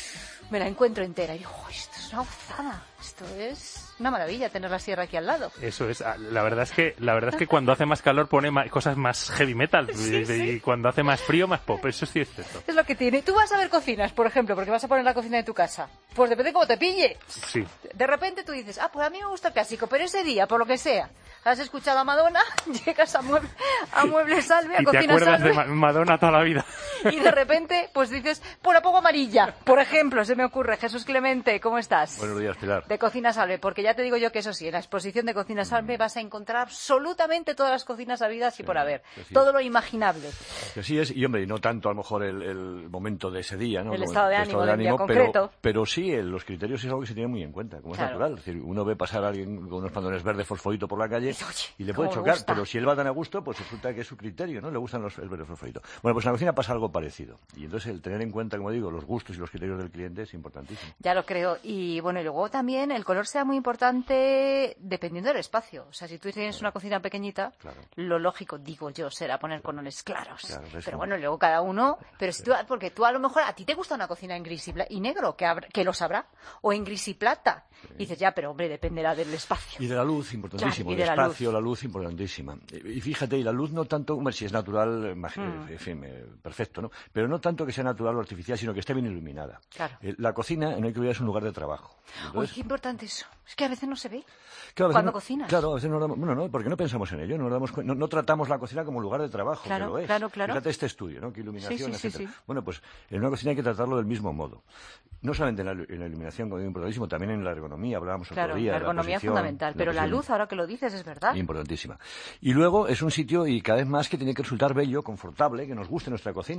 me la encuentro entera, y digo, esto es una gozada, esto es una maravilla tener la sierra aquí al lado. Eso es, la verdad es que cuando hace más calor pone cosas más heavy metal, y cuando hace más frío más pop, eso sí es cierto. Es lo que tiene. Tú vas a ver cocinas, por ejemplo, porque vas a poner la cocina de tu casa. Pues depende de cómo te pille. Sí. De repente tú dices, pues a mí me gusta el clásico, pero ese día, por lo que sea, has escuchado a Madonna, llegas a Mueble Salve, a Cocina Salve. Y te acuerdas de Madonna toda la vida. Y de repente, pues dices, pues la pongo amarilla. Por ejemplo, se me ocurre. Jesús Clemente, ¿cómo estás? Buenos días, Pilar. De Cocina Salve, porque ya te digo yo que eso sí, en la exposición de Cocina Salve vas a encontrar absolutamente todas las cocinas habidas y por haber. Todo lo imaginable. Que sí es, y hombre, no tanto a lo mejor el momento de ese día, ¿no? El estado de ánimo del día concreto. Pero sí, los criterios es algo que se tiene muy en cuenta, como es natural. Es decir, uno ve pasar a alguien con unos pantalones verdes fosforito por la calle y le puede chocar, pero si él va tan a gusto, pues resulta que es su criterio, ¿no? Le gustan el verde fosforito. Bueno, pues en la cocina pasa algo parecido. Y entonces el tener en cuenta, como digo, los gustos y los criterios del cliente es importantísimo. Ya lo creo. Y bueno, y luego también el color sea muy importante dependiendo del espacio. O sea, si tú tienes una cocina pequeñita, lo lógico, digo yo, será poner colores claros. Pero bueno, luego cada uno... Pero si tú, porque tú a lo mejor, a ti te gusta una cocina en gris y negro, que lo sabrá, o en gris y plata. Y dices, ya, pero hombre, dependerá del espacio. Y de la luz, importantísimo. El espacio, la luz, importantísima. Y fíjate, y la luz no tanto, hombre, si es natural, en fin, perfecto, ¿no? Pero no tanto que sea natural o artificial, sino que esté bien iluminada. Claro. La cocina, no hay que olvidar, es un lugar de trabajo. Entonces, qué importante eso. Es que a veces no se ve. Claro, cuando cocinas. Claro, a veces no, porque no pensamos en ello, no tratamos la cocina como lugar de trabajo, que lo es. Claro. Fíjate este estudio, ¿no? Qué iluminación, etcétera. Sí. Bueno, pues en una cocina hay que tratarlo del mismo modo. No solamente en la iluminación, como digo, importantísimo, también en la ergonomía, hablábamos otro día. La ergonomía es fundamental, pero la luz, ahora que lo dices, es verdad. Importantísima. Y luego es un sitio, y cada vez más, que tiene que resultar bello, confortable, que nos guste nuestra cocina,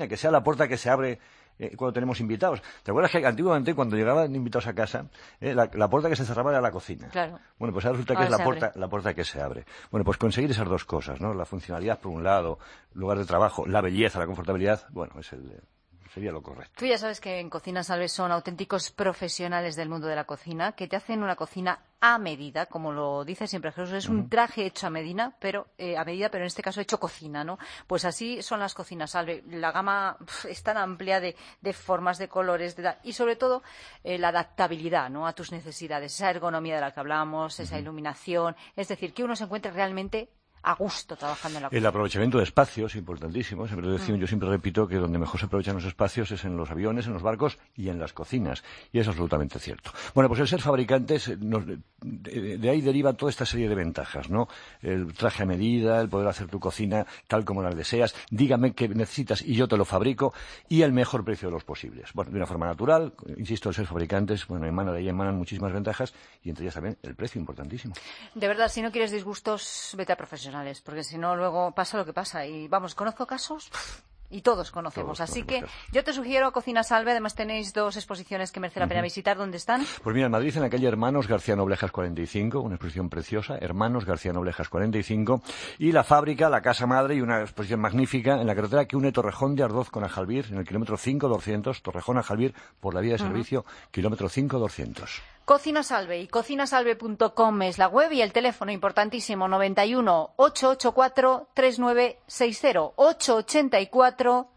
que sea la puerta que se abre cuando tenemos invitados. ¿Te acuerdas que antiguamente cuando llegaban invitados a casa, la puerta que se cerraba era la cocina? Claro. Bueno, pues ahora resulta que es la puerta que se abre. Bueno, pues conseguir esas dos cosas, ¿no? La funcionalidad por un lado, lugar de trabajo, la belleza, la confortabilidad, bueno, sería lo correcto. Tú ya sabes que en Cocina Salve son auténticos profesionales del mundo de la cocina, que te hacen una cocina a medida, como lo dice siempre Jesús, es un traje hecho a medida, pero en este caso hecho cocina, ¿no? Pues así son las Cocinas Salve. La gama es tan amplia de formas, de colores, y sobre todo la adaptabilidad, ¿no?, a tus necesidades, esa ergonomía de la que hablamos, esa iluminación, es decir, que uno se encuentre realmente a gusto trabajando en la cocina. El aprovechamiento de espacios, importantísimo. Yo siempre repito que donde mejor se aprovechan los espacios es en los aviones, en los barcos y en las cocinas. Y es absolutamente cierto. Bueno, pues el ser fabricantes, de ahí deriva toda esta serie de ventajas, ¿no? El traje a medida, el poder hacer tu cocina tal como la deseas. Dígame qué necesitas y yo te lo fabrico. Y el mejor precio de los posibles. Bueno, de una forma natural, insisto, el ser fabricantes, bueno, de ahí emanan muchísimas ventajas y entre ellas también el precio, importantísimo. De verdad, si no quieres disgustos, vete a profesionales. Porque si no, luego pasa lo que pasa. Y vamos, conozco casos y todos conocemos. Así que yo te sugiero Cocina Salve. Además tenéis 2 exposiciones que merece la pena visitar. ¿Dónde están? Pues mira, en Madrid, en la calle Hermanos García Noblejas 45, una exposición preciosa, Hermanos García Noblejas 45, y la fábrica, la casa madre, y una exposición magnífica en la carretera que une Torrejón de Ardoz con Ajalbir, en el kilómetro 5-200, Torrejón Ajalbir, por la vía de servicio, kilómetro 5-200. Cocina Salve y cocinasalve.com es la web y el teléfono importantísimo 91 884 3960 884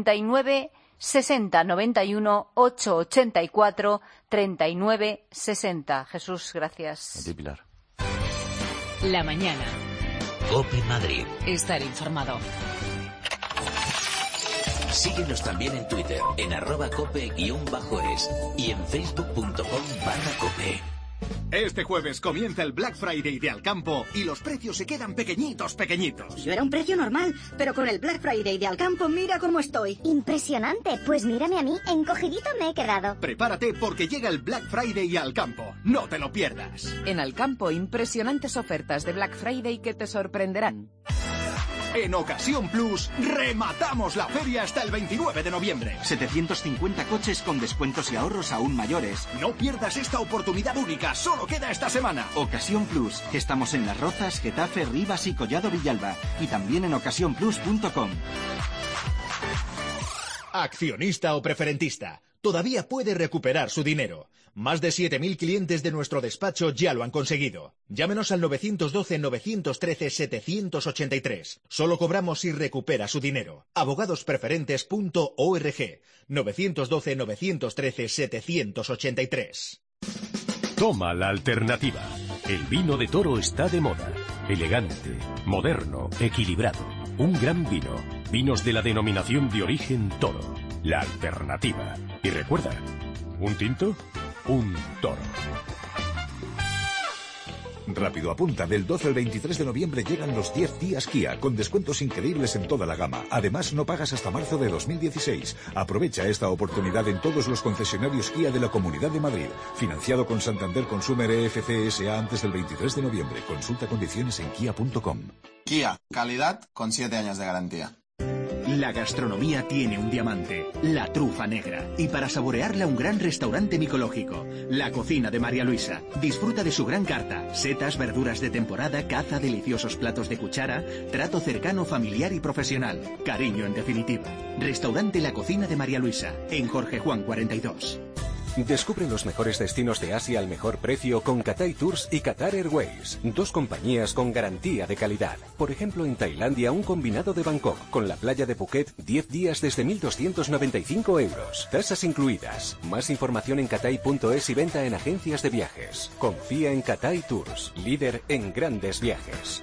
3960 91 884 3960. Jesús, gracias. A ti, Pilar. La mañana. COPE Madrid. Estar informado. Síguenos también en Twitter, en @cope_es y en facebook.com/cope. Este jueves comienza el Black Friday de Alcampo y los precios se quedan pequeñitos. Yo era un precio normal, pero con el Black Friday de Alcampo mira cómo estoy. Impresionante, pues mírame a mí, encogidito me he quedado. Prepárate porque llega el Black Friday a Alcampo, no te lo pierdas. En Alcampo, impresionantes ofertas de Black Friday que te sorprenderán. En Ocasión Plus, rematamos la feria hasta el 29 de noviembre. 750 coches con descuentos y ahorros aún mayores. No pierdas esta oportunidad única, solo queda esta semana. Ocasión Plus. Estamos en Las Rozas, Getafe, Rivas y Collado Villalba. Y también en ocasiónplus.com. Accionista o preferentista, todavía puede recuperar su dinero. Más de 7.000 clientes de nuestro despacho ya lo han conseguido. Llámenos al 912-913-783. Solo cobramos si recupera su dinero. Abogadospreferentes.org. 912-913-783. Toma la alternativa. El vino de Toro está de moda. Elegante, moderno, equilibrado. Un gran vino. Vinos de la denominación de origen Toro. La alternativa. Y recuerda, ¿un tinto? Un toro. Rápido apunta, del 12 al 23 de noviembre llegan los 10 días Kia, con descuentos increíbles en toda la gama. Además, no pagas hasta marzo de 2016. Aprovecha esta oportunidad en todos los concesionarios Kia de la Comunidad de Madrid. Financiado con Santander Consumer EFC S.A. antes del 23 de noviembre. Consulta condiciones en kia.com. Kia, calidad con 7 años de garantía. La gastronomía tiene un diamante, la trufa negra. Y para saborearla, un gran restaurante micológico. La cocina de María Luisa. Disfruta de su gran carta. Setas, verduras de temporada, caza, deliciosos platos de cuchara, trato cercano, familiar y profesional. Cariño en definitiva. Restaurante La Cocina de María Luisa, en Jorge Juan 42. Descubre los mejores destinos de Asia al mejor precio con Cathay Tours y Qatar Airways, 2 compañías con garantía de calidad. Por ejemplo, en Tailandia, un combinado de Bangkok con la playa de Phuket, 10 días desde 1.295 euros. Tasas incluidas. Más información en cathay.es y venta en agencias de viajes. Confía en Cathay Tours, líder en grandes viajes.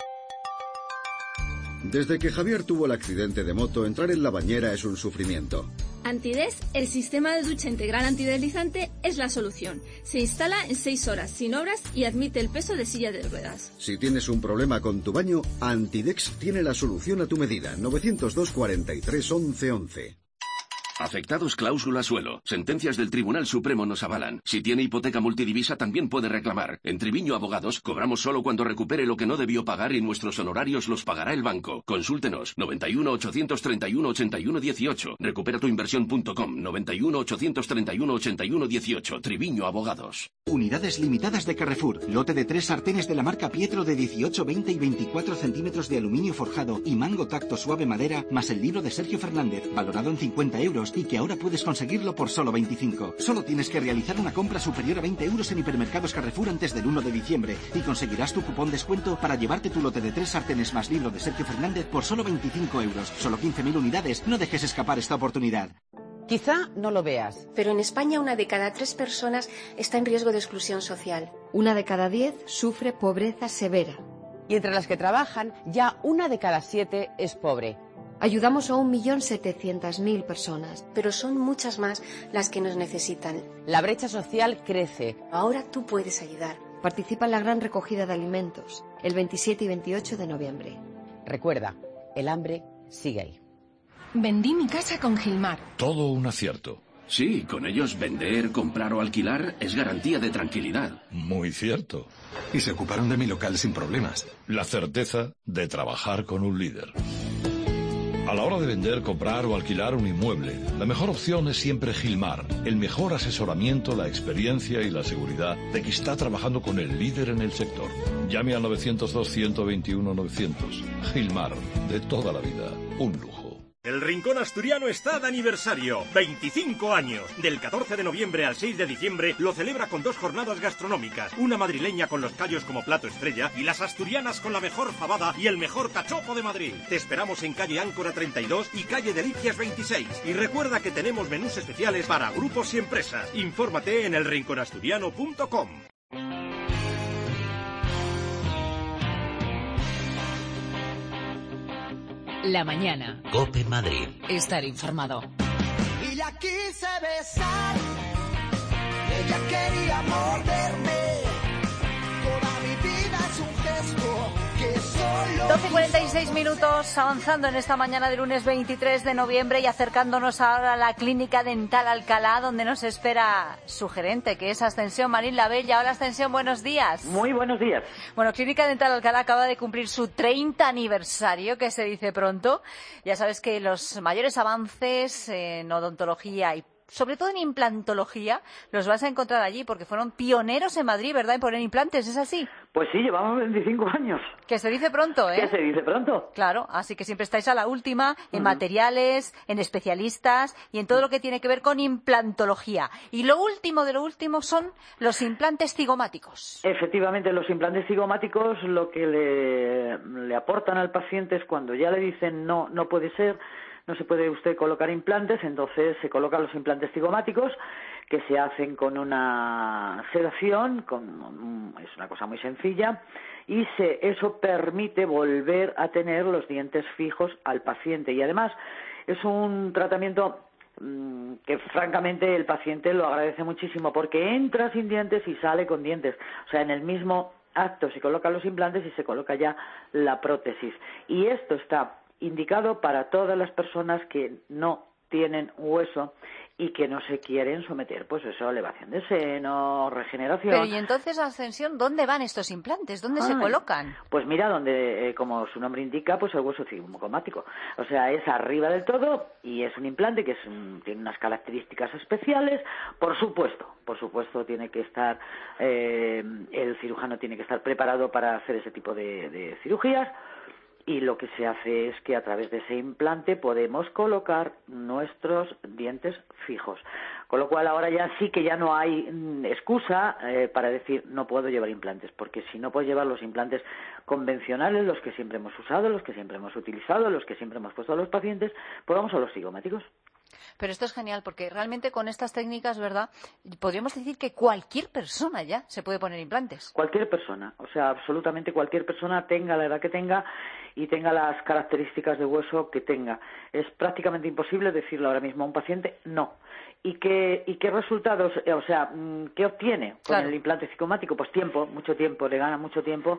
Desde que Javier tuvo el accidente de moto, entrar en la bañera es un sufrimiento. Antides, el sistema de ducha integral antideslizante, es la solución. Se instala en 6 horas, sin obras, y admite el peso de silla de ruedas. Si tienes un problema con tu baño, Antidex tiene la solución a tu medida. 902 43 11 11. Afectados cláusula suelo. Sentencias del Tribunal Supremo nos avalan. Si tiene hipoteca multidivisa también puede reclamar. En Triviño Abogados cobramos solo cuando recupere lo que no debió pagar y nuestros honorarios los pagará el banco. Consúltenos. 91 831 81 18. Recuperatuinversión.com. 91 831 81 18. Triviño Abogados. Unidades limitadas de Carrefour. Lote de 3 sartenes de la marca Pietro de 18, 20 y 24 centímetros de aluminio forjado y mango tacto suave madera, más el libro de Sergio Fernández, valorado en 50 euros y que ahora puedes conseguirlo por solo 25. Solo tienes que realizar una compra superior a 20 euros en hipermercados Carrefour antes del 1 de diciembre y conseguirás tu cupón descuento para llevarte tu lote de 3 sartenes más libro de Sergio Fernández por solo 25 euros. Solo 15.000 unidades. No dejes escapar esta oportunidad. Quizá no lo veas, pero en España 1 de cada 3 personas está en riesgo de exclusión social. 1 de cada 10 sufre pobreza severa. Y entre las que trabajan, ya 1 de cada 7 es pobre. Ayudamos a 1.700.000 personas. Pero son muchas más las que nos necesitan. La brecha social crece. Ahora tú puedes ayudar. Participa en la gran recogida de alimentos, el 27 y 28 de noviembre. Recuerda, el hambre sigue ahí. Vendí mi casa con Gilmar. Todo un acierto. Sí, con ellos vender, comprar o alquilar es garantía de tranquilidad. Muy cierto. Y se ocuparon de mi local sin problemas. La certeza de trabajar con un líder. A la hora de vender, comprar o alquilar un inmueble, la mejor opción es siempre Gilmar. El mejor asesoramiento, la experiencia y la seguridad de que está trabajando con el líder en el sector. Llame al 902-121-900. Gilmar, de toda la vida, un lujo. El Rincón Asturiano está de aniversario, 25 años. Del 14 de noviembre al 6 de diciembre lo celebra con 2 jornadas gastronómicas, una madrileña con los callos como plato estrella y las asturianas con la mejor fabada y el mejor cachopo de Madrid. Te esperamos en calle Áncora 32 y calle Delicias 26. Y recuerda que tenemos menús especiales para grupos y empresas. Infórmate en elrinconasturiano.com. La mañana. COPE Madrid. Estar informado. Y la quise besar. Ella quería morderme. Toda mi vida es un gesto que solo... 12:46 minutos, avanzando en esta mañana de lunes 23 de noviembre y acercándonos ahora a la Clínica Dental Alcalá, donde nos espera su gerente, que es Ascensión Marín Labella. Hola, Ascensión, buenos días. Muy buenos días. Bueno, Clínica Dental Alcalá acaba de cumplir su 30 aniversario, que se dice pronto. Ya sabes que los mayores avances en odontología y sobre todo en implantología, los vas a encontrar allí, porque fueron pioneros en Madrid, ¿verdad?, en poner implantes, ¿es así? Pues sí, llevamos 25 años. Que se dice pronto, ¿eh? Que se dice pronto. Claro, así que siempre estáis a la última en materiales, en especialistas y en todo lo que tiene que ver con implantología. Y lo último de lo último son los implantes cigomáticos. Efectivamente, los implantes cigomáticos lo que le aportan al paciente es cuando ya le dicen no puede ser, no se puede usted colocar implantes, entonces se colocan los implantes cigomáticos que se hacen con una sedación, es una cosa muy sencilla, y eso permite volver a tener los dientes fijos al paciente. Y además es un tratamiento que francamente el paciente lo agradece muchísimo porque entra sin dientes y sale con dientes. O sea, en el mismo acto se colocan los implantes y se coloca ya la prótesis. Y esto está indicado para todas las personas que no tienen hueso y que no se quieren someter, pues eso, elevación de seno, regeneración. Pero y entonces, Ascensión, ¿dónde van estos implantes? ¿Dónde se colocan? Pues mira, donde, como su nombre indica, pues el hueso cigomático. O sea, es arriba del todo y es un implante que tiene unas características especiales. Por supuesto, tiene que estar, el cirujano tiene que estar preparado para hacer ese tipo de cirugías. Y lo que se hace es que a través de ese implante podemos colocar nuestros dientes fijos. Con lo cual ahora ya sí que ya no hay excusa para decir no puedo llevar implantes, porque si no puedo llevar los implantes convencionales, los que siempre hemos usado, los que siempre hemos utilizado, los que siempre hemos puesto a los pacientes, pues vamos a los cigomáticos. Pero esto es genial porque realmente con estas técnicas, ¿verdad?, podríamos decir que cualquier persona ya se puede poner implantes. Cualquier persona, o sea, absolutamente cualquier persona, tenga la edad que tenga y tenga las características de hueso que tenga. Es prácticamente imposible decirle ahora mismo a un paciente no. ¿Y qué resultados, o sea, qué obtiene con el implante cigomático? Pues tiempo, mucho tiempo, le gana mucho tiempo,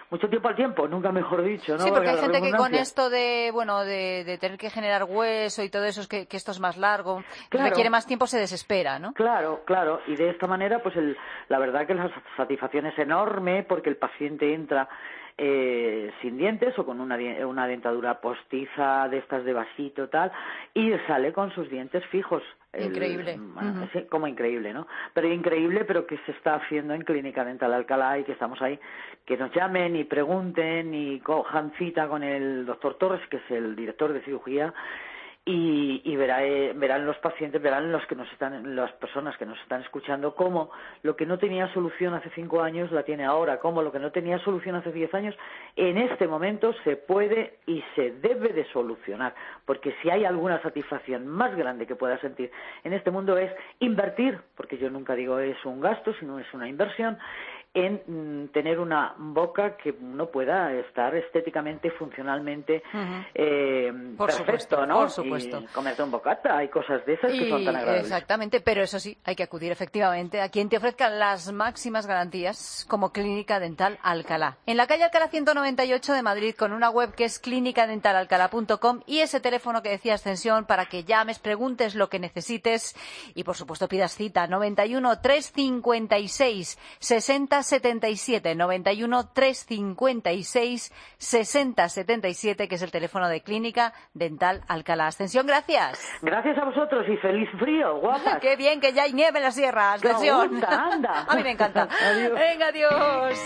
mucho tiempo al tiempo, nunca mejor dicho, ¿no? Sí, porque hay gente que con redundancia. esto de tener que generar hueso y todo eso, es que esto es más largo, Claro. requiere más tiempo, se desespera, ¿no? Claro, claro, y de esta manera, pues la verdad que la satisfacción es enorme porque el paciente entra sin dientes o con una dentadura postiza de estas de vasito tal y sale con sus dientes fijos. Increíble. Bueno, sí, como increíble, ¿no? Pero increíble, pero que se está haciendo en Clínica Dental Alcalá y que estamos ahí, que nos llamen y pregunten y cojan cita con el doctor Torres, que es el director de cirugía, y verán los pacientes, verán las personas que nos están escuchando cómo lo que no tenía solución hace 5 años la tiene ahora, cómo lo que no tenía solución hace 10 años en este momento se puede y se debe de solucionar, porque si hay alguna satisfacción más grande que pueda sentir en este mundo es invertir, porque yo nunca digo es un gasto, sino es una inversión, en tener una boca que uno pueda estar estéticamente, funcionalmente Por perfecto, supuesto, ¿no? por supuesto. Y comerte un bocata, hay cosas de esas que son tan agradables. Exactamente, pero eso sí, hay que acudir efectivamente a quien te ofrezca las máximas garantías como Clínica Dental Alcalá. En la calle Alcalá 198 de Madrid, con una web que es clinicadentalalcalá.com y ese teléfono que decía extensión para que llames, preguntes lo que necesites y por supuesto pidas cita 91 356 60 77 91 356 60 77, que es el teléfono de Clínica Dental Alcalá. Ascensión, gracias. Gracias a vosotros y feliz frío, guapas. Qué bien que ya hay nieve en la sierra. Ascensión. Anda. A mí me encanta. Adiós. Venga, adiós.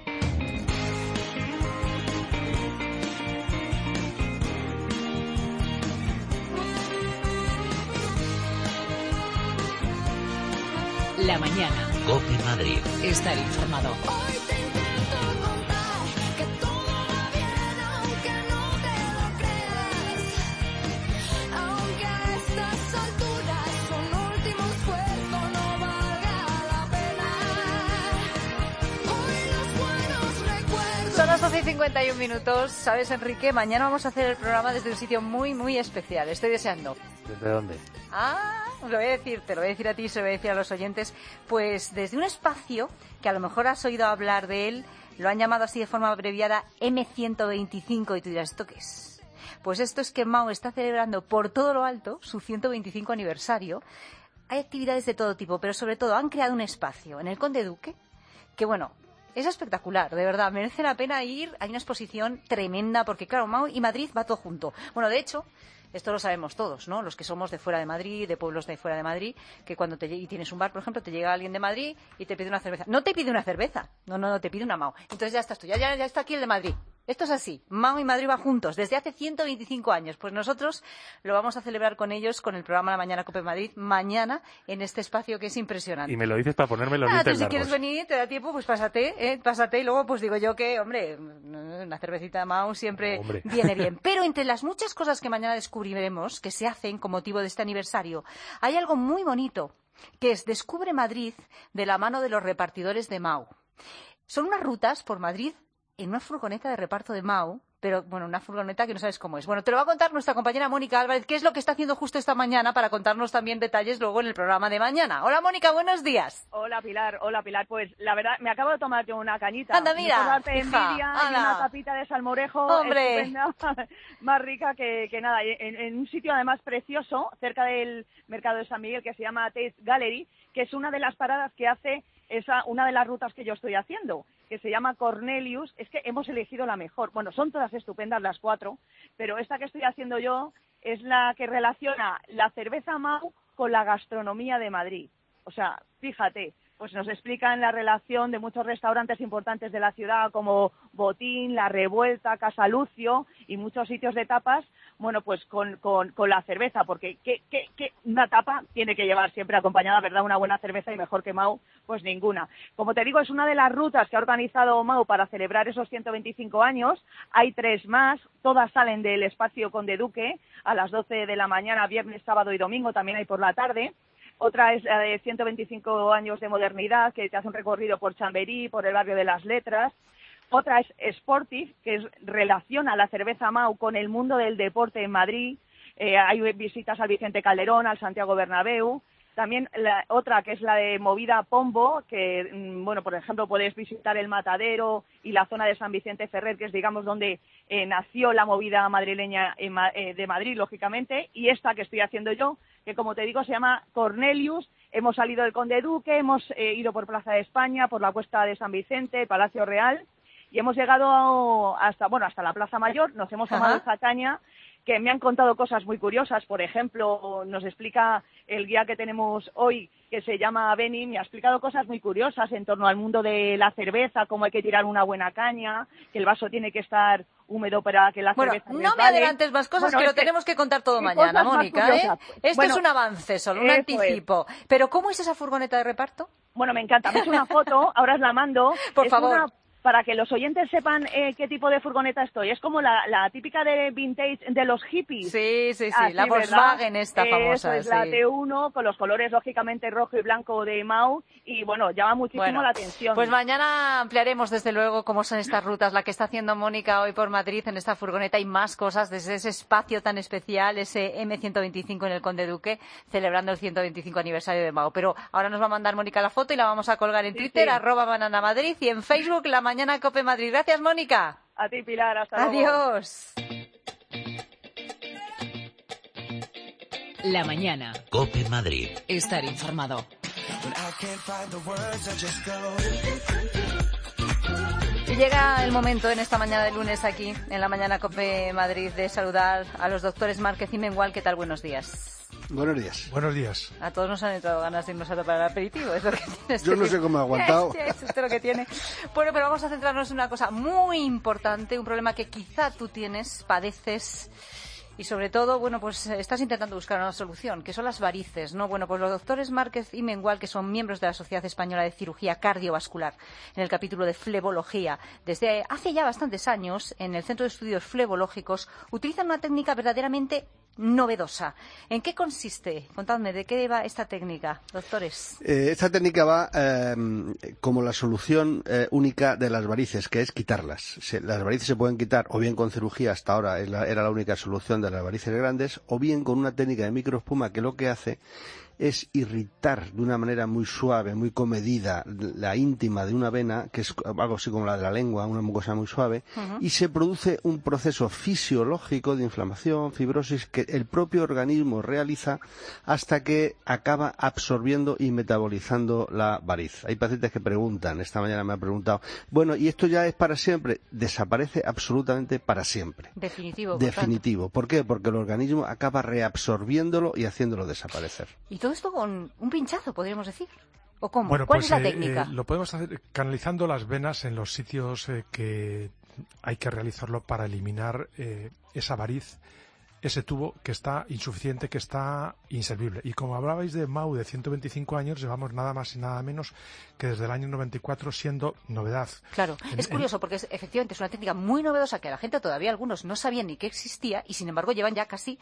La mañana. COPE Madrid. Estar informado. Son las 12:51 minutos. ¿Sabes, Enrique? Mañana vamos a hacer el programa desde un sitio muy, muy especial. Estoy deseando. ¿Desde dónde? Te lo voy a decir a ti, se lo voy a decir a los oyentes. Pues desde un espacio que a lo mejor has oído hablar de él, lo han llamado así de forma abreviada M125, y tú dirás, ¿esto qué es? Pues esto es que Mao está celebrando por todo lo alto su 125 aniversario. Hay actividades de todo tipo, pero sobre todo han creado un espacio en el Conde Duque que, bueno, es espectacular, de verdad, merece la pena ir. Hay una exposición tremenda porque, claro, Mao y Madrid va todo junto. Bueno, de hecho, esto lo sabemos todos, ¿no? Los que somos de fuera de Madrid, de pueblos de fuera de Madrid, que cuando y tienes un bar, por ejemplo, te llega alguien de Madrid y te pide una cerveza. No te pide una cerveza, no, te pide una Mao. Entonces ya estás tú, ya está aquí el de Madrid. Esto es así, Mao y Madrid van juntos desde hace 125 años. Pues nosotros lo vamos a celebrar con ellos, con el programa La Mañana COPE Madrid, mañana en este espacio que es impresionante. Y me lo dices para ponerme los dientes tú si largos. quieres venir, te da tiempo, pues pásate y luego pues digo yo que, hombre, una cervecita de Mao siempre viene bien. Pero entre las muchas cosas que mañana descubriremos que se hacen con motivo de este aniversario, hay algo muy bonito, que es Descubre Madrid de la mano de los repartidores de Mao. Son unas rutas por Madrid en una furgoneta de reparto de Mao, pero bueno, una furgoneta que no sabes cómo es. Bueno, te lo va a contar nuestra compañera Mónica Álvarez, qué es lo que está haciendo justo esta mañana para contarnos también detalles luego en el programa de mañana. Hola Mónica, buenos días. Hola Pilar. Pues la verdad, me acabo de tomar yo una cañita. Anda, mira, por darte hija, envidia, y una tapita de salmorejo, hombre, estupenda, más rica que nada. En un sitio además precioso, cerca del Mercado de San Miguel, que se llama Taste Gallery, que es una de las paradas que hace una de las rutas que yo estoy haciendo, que se llama Cornelius. Es que hemos elegido la mejor. Bueno, son todas estupendas las 4, pero esta que estoy haciendo yo es la que relaciona la cerveza Mao con la gastronomía de Madrid. O sea, fíjate, pues nos explican la relación de muchos restaurantes importantes de la ciudad como Botín, La Revuelta, Casa Lucio y muchos sitios de tapas, bueno, pues con la cerveza, porque ¿qué una tapa tiene que llevar siempre acompañada, ¿verdad? Una buena cerveza, y mejor que Mao, pues ninguna. Como te digo, es una de las rutas que ha organizado Mao para celebrar esos 125 años. Hay 3 más, todas salen del espacio Conde Duque a las 12 de la mañana, viernes, sábado y domingo, también hay por la tarde. Otra es la de 125 años de modernidad, que te hace un recorrido por Chamberí, por el barrio de las Letras. Otra es Sportive, que relaciona la cerveza Mao con el mundo del deporte en Madrid. Hay visitas al Vicente Calderón, al Santiago Bernabéu. También otra que es la de Movida Pombo, que, bueno, por ejemplo, puedes visitar el Matadero y la zona de San Vicente Ferrer, que es, digamos, donde nació la movida madrileña de Madrid, lógicamente, y esta que estoy haciendo yo, que como te digo se llama Cornelius. Hemos salido del Conde Duque, hemos ido por Plaza de España, por la Cuesta de San Vicente, Palacio Real, y hemos llegado hasta la Plaza Mayor. Nos hemos tomado esta caña, que me han contado cosas muy curiosas. Por ejemplo, nos explica el guía que tenemos hoy, que se llama Beni, me ha explicado cosas muy curiosas en torno al mundo de la cerveza, cómo hay que tirar una buena caña, que el vaso tiene que estar húmedo para que la cerveza no me adelantes más cosas, que lo tenemos que contar todo mañana, Mónica, ¿eh? Esto es un avance solo, un anticipo. Pero ¿cómo es esa furgoneta de reparto? Bueno, me encanta. Me he hecho una foto, ahora os la mando. Por favor. Para que los oyentes sepan qué tipo de furgoneta estoy. Es como la típica de vintage de los hippies. Sí, la Volkswagen esta famosa. Es la T1, con los colores, lógicamente, rojo y blanco de Mau. Y, bueno, llama muchísimo la atención. Pues mañana ampliaremos, desde luego, cómo son estas rutas, la que está haciendo Mónica hoy por Madrid en esta furgoneta, y más cosas desde ese espacio tan especial, ese M125 en el Conde Duque, celebrando el 125 aniversario de Mau. Pero ahora nos va a mandar Mónica la foto y la vamos a colgar en Twitter, @bananamadrid, y en Facebook, La Mañana Cope Madrid. Gracias, Mónica. A ti, Pilar. Hasta luego. Adiós. La Mañana. Cope Madrid. Estar informado. Y llega el momento en esta mañana de lunes aquí, en La Mañana Cope Madrid, de saludar a los doctores Márquez y Mengual. ¿Qué tal? Buenos días. Buenos días. Buenos días. A todos nos han entrado ganas de irnos a topar el aperitivo. Es lo que tiene. Yo no sé cómo he aguantado. Esto es lo que tiene. Bueno, pero vamos a centrarnos en una cosa muy importante, un problema que quizá tú tienes, padeces, y sobre todo, bueno, pues estás intentando buscar una solución, que son las varices, ¿no? Bueno, pues los doctores Márquez y Mengual, que son miembros de la Sociedad Española de Cirugía Cardiovascular, en el capítulo de flebología, desde hace ya bastantes años, en el Centro de Estudios Flebológicos, utilizan una técnica verdaderamente novedosa. ¿En qué consiste? Contadme, ¿de qué va esta técnica, doctores? Esta técnica va como la solución única de las varices, que es quitarlas. Las varices se pueden quitar o bien con cirugía, hasta ahora era la única solución de las varices grandes, o bien con una técnica de microespuma que lo que hace es irritar de una manera muy suave, muy comedida, la íntima de una vena, que es algo así como la de la lengua, una mucosa muy suave, y se produce un proceso fisiológico de inflamación, fibrosis, que el propio organismo realiza hasta que acaba absorbiendo y metabolizando la variz. Hay pacientes que preguntan, esta mañana me han preguntado, bueno, ¿y esto ya es para siempre? Desaparece absolutamente para siempre. Definitivo. ¿Por qué? Porque el organismo acaba reabsorbiéndolo y haciéndolo desaparecer. ¿Y todo esto con un pinchazo, podríamos decir? ¿O cómo? Bueno, ¿Cuál es la técnica? Lo podemos hacer canalizando las venas en los sitios que hay que realizarlo para eliminar esa variz, ese tubo que está insuficiente, que está inservible. Y como hablabais de Mau, de 125 años, llevamos nada más y nada menos que desde el año 94 siendo novedad. Claro, es curioso porque efectivamente es una técnica muy novedosa que la gente todavía, algunos no sabían ni que existía, y sin embargo llevan ya casi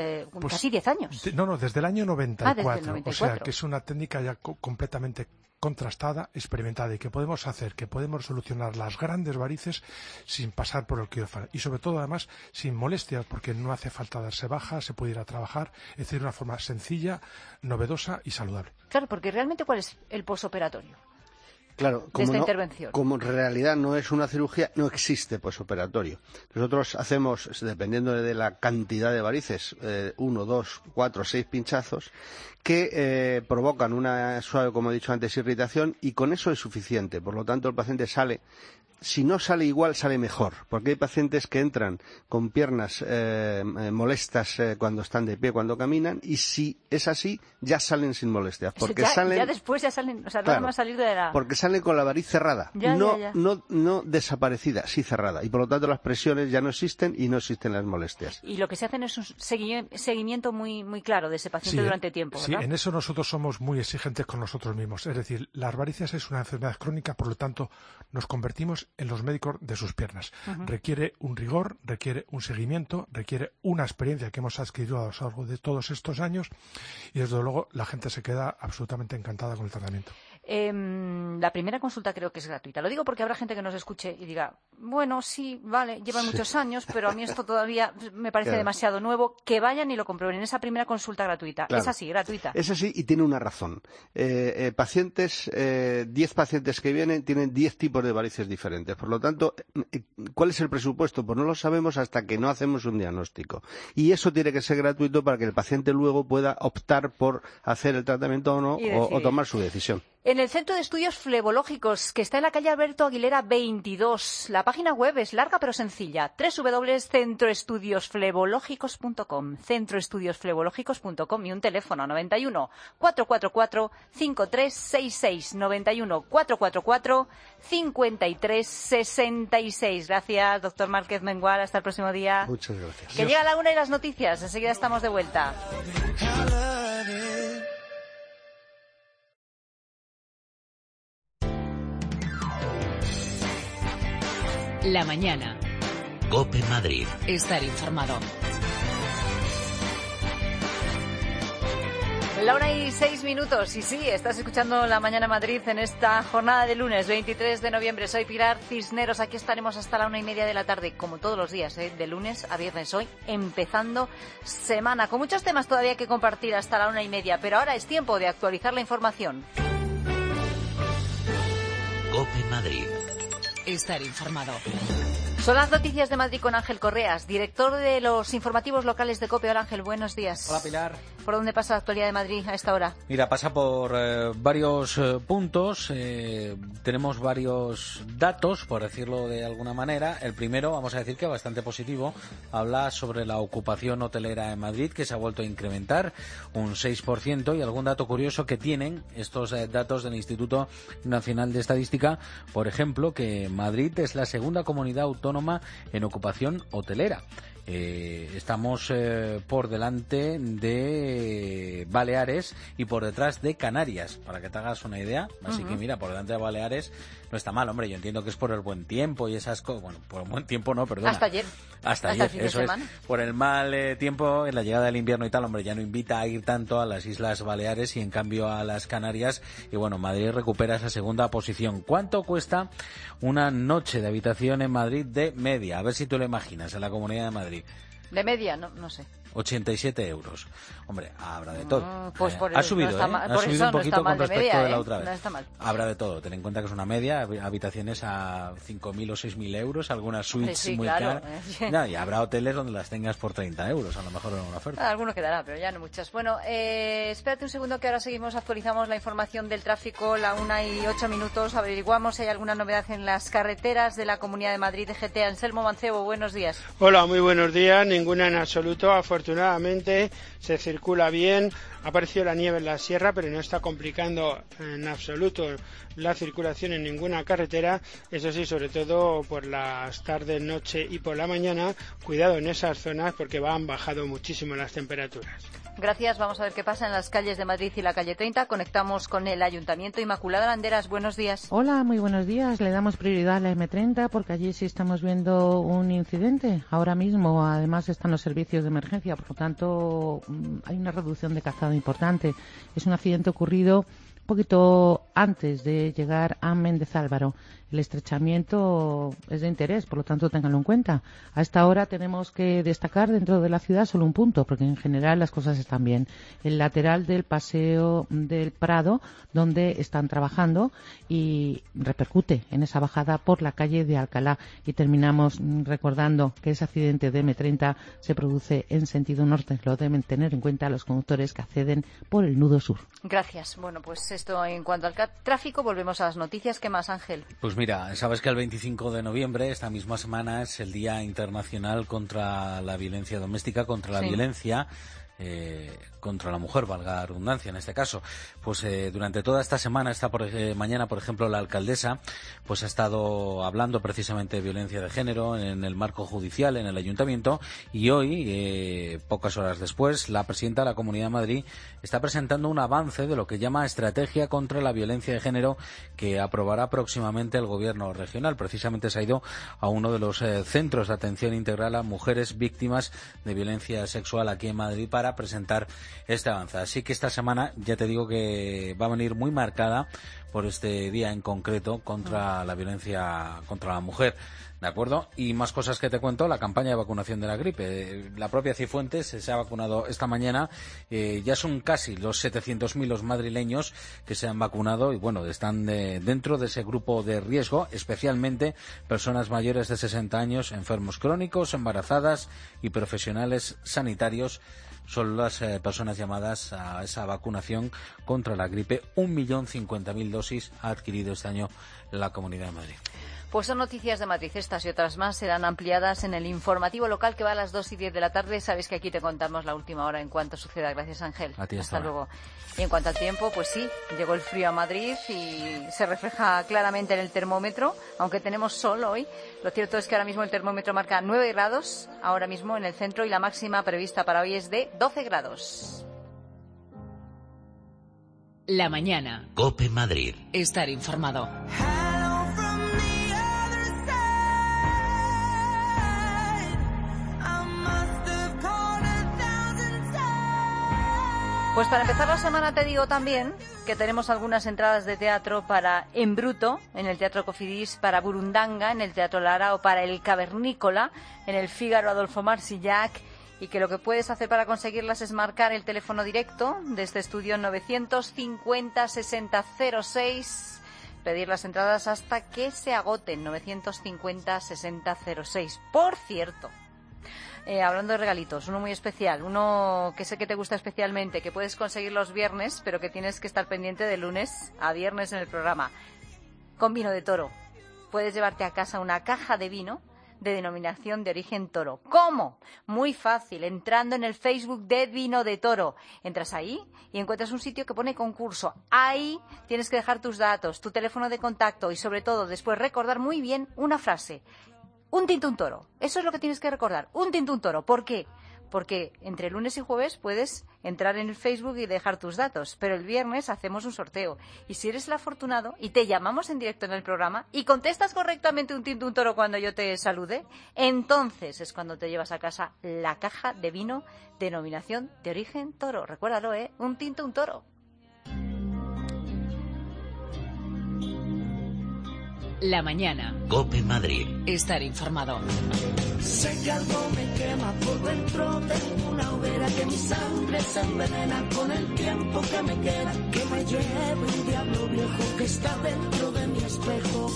10 años. No, desde el año 94. Desde el 94. O sea, que es una técnica ya completamente contrastada, experimentada, y que podemos solucionar las grandes varices sin pasar por el quirófano, y sobre todo además sin molestias, porque no hace falta darse baja, se puede ir a trabajar, es decir, de una forma sencilla, novedosa y saludable. Claro, porque realmente ¿cuál es el posoperatorio? Claro, como en realidad no es una cirugía, no existe posoperatorio. Nosotros hacemos, dependiendo de la cantidad de varices, 1, 2, 4, 6 pinchazos, que provocan una suave, como he dicho antes, irritación, y con eso es suficiente. Por lo tanto, el paciente sale. Si no sale igual, sale mejor, porque hay pacientes que entran con piernas molestas cuando están de pie, cuando caminan, y si es así, ya salen sin molestias. Porque ya después ya salen, o sea, claro, nada más salir de la... Porque salen con la variz cerrada, no desaparecida, sí cerrada, y por lo tanto las presiones ya no existen y no existen las molestias. Y lo que se hacen es un seguimiento muy, muy claro de ese paciente durante tiempo, ¿verdad? Sí, en eso nosotros somos muy exigentes con nosotros mismos. Es decir, las varices es una enfermedad crónica, por lo tanto nos convertimos en los médicos de sus piernas. Requiere un rigor, requiere un seguimiento, requiere una experiencia que hemos adquirido a lo largo de todos estos años, y desde luego la gente se queda absolutamente encantada con el tratamiento. La primera consulta creo que es gratuita. Lo digo porque habrá gente que nos escuche y diga, bueno, sí, vale, llevan muchos años, pero a mí esto todavía me parece demasiado nuevo. Que vayan y lo comprueben en esa primera consulta gratuita. Claro. Es así, gratuita. Es así y tiene una razón. 10 pacientes que vienen tienen 10 tipos de varices diferentes. Por lo tanto, ¿cuál es el presupuesto? Pues no lo sabemos hasta que no hacemos un diagnóstico. Y eso tiene que ser gratuito para que el paciente luego pueda optar por hacer el tratamiento o no, o tomar su decisión. En el Centro de Estudios Flebológicos, que está en la calle Alberto Aguilera 22. La página web es larga pero sencilla. www.centroestudiosflebológicos.com. Centroestudiosflebológicos.com y un teléfono 91 444 5366. 91 444 5366. Gracias, doctor Márquez Mengual. Hasta el próximo día. Muchas gracias. Que llega la 1 y las noticias. Enseguida estamos de vuelta. La mañana. COPE Madrid. Estar informado. La 1:06. Y sí, estás escuchando La Mañana Madrid en esta jornada de lunes 23 de noviembre. Soy Pilar Cisneros. Aquí estaremos hasta la 1:30 de la tarde, como todos los días, de lunes a viernes. Hoy empezando semana, con muchos temas todavía que compartir hasta la 1:30. Pero ahora es tiempo de actualizar la información. COPE Madrid. Estar informado. Son las noticias de Madrid con Ángel Correas, director de los informativos locales de COPE. Hola Ángel, buenos días. Hola Pilar. ¿Por dónde pasa la actualidad de Madrid a esta hora? Mira, pasa por varios puntos. Tenemos varios datos, por decirlo de alguna manera. El primero, vamos a decir que bastante positivo, habla sobre la ocupación hotelera en Madrid, que se ha vuelto a incrementar un 6%. Y algún dato curioso que tienen estos datos del Instituto Nacional de Estadística, por ejemplo, que Madrid es la segunda comunidad autónoma en ocupación hotelera. Estamos por delante de Baleares y por detrás de Canarias, para que te hagas una idea. Así que mira, por delante de Baleares no está mal, hombre. Yo entiendo que es por el buen tiempo y esas cosas. Bueno, por el buen tiempo no, perdona. Hasta ayer. Hasta ayer, el fin de eso es. semana. Por el mal tiempo, en la llegada del invierno y tal, hombre, ya no invita a ir tanto a las Islas Baleares y en cambio a las Canarias. Y bueno, Madrid recupera esa segunda posición. ¿Cuánto cuesta una noche de habitación en Madrid de media? A ver si tú lo imaginas, en la Comunidad de Madrid. De media, no sé. 87 euros. Hombre, habrá de todo. Pues ha subido, no ha subido un poquito con respecto media, de la otra vez. No está mal. Habrá de todo. Ten en cuenta que es una media, habitaciones a 5.000 o 6.000 euros, algunas suites sí, muy claro. caras. No, y habrá hoteles donde las tengas por 30 euros, a lo mejor en una oferta. Alguno quedará, pero ya no muchas. Bueno, espérate un segundo que ahora actualizamos la información del tráfico, la 1:08. Averiguamos si hay alguna novedad en las carreteras de la Comunidad de Madrid, DGT. Anselmo Mancebo, buenos días. Hola, muy buenos días. Ninguna en absoluto, afortunadamente. Se circula bien, ha aparecido la nieve en la sierra, pero no está complicando en absoluto la circulación en ninguna carretera. Eso sí, sobre todo por las tardes, noche y por la mañana, cuidado en esas zonas porque han bajado muchísimo las temperaturas. Gracias. Vamos a ver qué pasa en las calles de Madrid y la calle 30. Conectamos con el Ayuntamiento. Inmaculada Landeras, buenos días. Hola, muy buenos días. Le damos prioridad a la M30 porque allí sí estamos viendo un incidente. Ahora mismo, además, están los servicios de emergencia. Por lo tanto, hay una reducción de calzado importante. Es un accidente ocurrido un poquito antes de llegar a Méndez Álvaro. El estrechamiento es de interés, por lo tanto, ténganlo en cuenta. A esta hora tenemos que destacar dentro de la ciudad solo un punto, porque en general las cosas están bien. El lateral del Paseo del Prado, donde están trabajando y repercute en esa bajada por la calle de Alcalá. Y terminamos recordando que ese accidente de M30 se produce en sentido norte. Lo deben tener en cuenta los conductores que acceden por el nudo sur. Gracias. Bueno, pues esto en cuanto al tráfico. Volvemos a las noticias. ¿Qué más, Ángel? Pues mira, sabes que el 25 de noviembre, esta misma semana, es el Día Internacional contra la Violencia Doméstica, contra la violencia contra la mujer, valga la redundancia en este caso. Pues durante toda esta semana, mañana, por ejemplo, la alcaldesa pues ha estado hablando precisamente de violencia de género en el marco judicial, en el ayuntamiento, y hoy, pocas horas después, la presidenta de la Comunidad de Madrid está presentando un avance de lo que llama Estrategia contra la Violencia de Género, que aprobará próximamente el gobierno regional. Precisamente se ha ido a uno de los centros de atención integral a mujeres víctimas de violencia sexual aquí en Madrid para para presentar este avance. Así que esta semana ya te digo que va a venir muy marcada por este día en concreto contra la violencia contra la mujer. ¿De acuerdo? Y más cosas que te cuento, la campaña de vacunación de la gripe. La propia Cifuentes se ha vacunado esta mañana. Ya son casi los 700.000 los madrileños que se han vacunado y, bueno, están dentro de ese grupo de riesgo, especialmente personas mayores de 60 años, enfermos crónicos, embarazadas y profesionales sanitarios. Son las personas llamadas a esa vacunación contra la gripe. 1.050.000 dosis ha adquirido este año la Comunidad de Madrid. Pues son noticias de Madrid. Estas y otras más serán ampliadas en el informativo local que va a las 2:10 de la tarde. Sabéis que aquí te contamos la última hora en cuanto suceda. Gracias, Ángel. A ti, hasta luego. Y en cuanto al tiempo, pues sí, llegó el frío a Madrid y se refleja claramente en el termómetro, aunque tenemos sol hoy. Lo cierto es que ahora mismo el termómetro marca 9 grados, ahora mismo en el centro, y la máxima prevista para hoy es de 12 grados. La mañana. COPE Madrid. Estar informado. Pues para empezar la semana te digo también que tenemos algunas entradas de teatro para En Bruto, en el Teatro Cofidis, para Burundanga, en el Teatro Lara, o para El Cavernícola, en el Fígaro Adolfo Marsillac, y que lo que puedes hacer para conseguirlas es marcar el teléfono directo de este estudio 950-6006, pedir las entradas hasta que se agoten, 950-6006. Por cierto, hablando de regalitos, uno muy especial, uno que sé que te gusta especialmente, que puedes conseguir los viernes, pero que tienes que estar pendiente de lunes a viernes en el programa. Con vino de toro. Puedes llevarte a casa una caja de vino de denominación de origen toro. ¿Cómo? Muy fácil, entrando en el Facebook de Vino de Toro. Entras ahí y encuentras un sitio que pone concurso. Ahí tienes que dejar tus datos, tu teléfono de contacto y, sobre todo, después recordar muy bien una frase. Un tinto, un toro. Eso es lo que tienes que recordar. Un tinto, un toro. ¿Por qué? Porque entre lunes y jueves puedes entrar en el Facebook y dejar tus datos, pero el viernes hacemos un sorteo. Y si eres el afortunado y te llamamos en directo en el programa y contestas correctamente un tinto, un toro cuando yo te salude, entonces es cuando te llevas a casa la caja de vino denominación de origen toro. Recuérdalo, un tinto, un toro. La mañana. COPE Madrid. Estar informado. Sé que algo me quema por dentro, tengo una hoguera que mi sangre se envenena con el tiempo que me queda, que me lleve un diablo viejo que está dentro de mi espejo.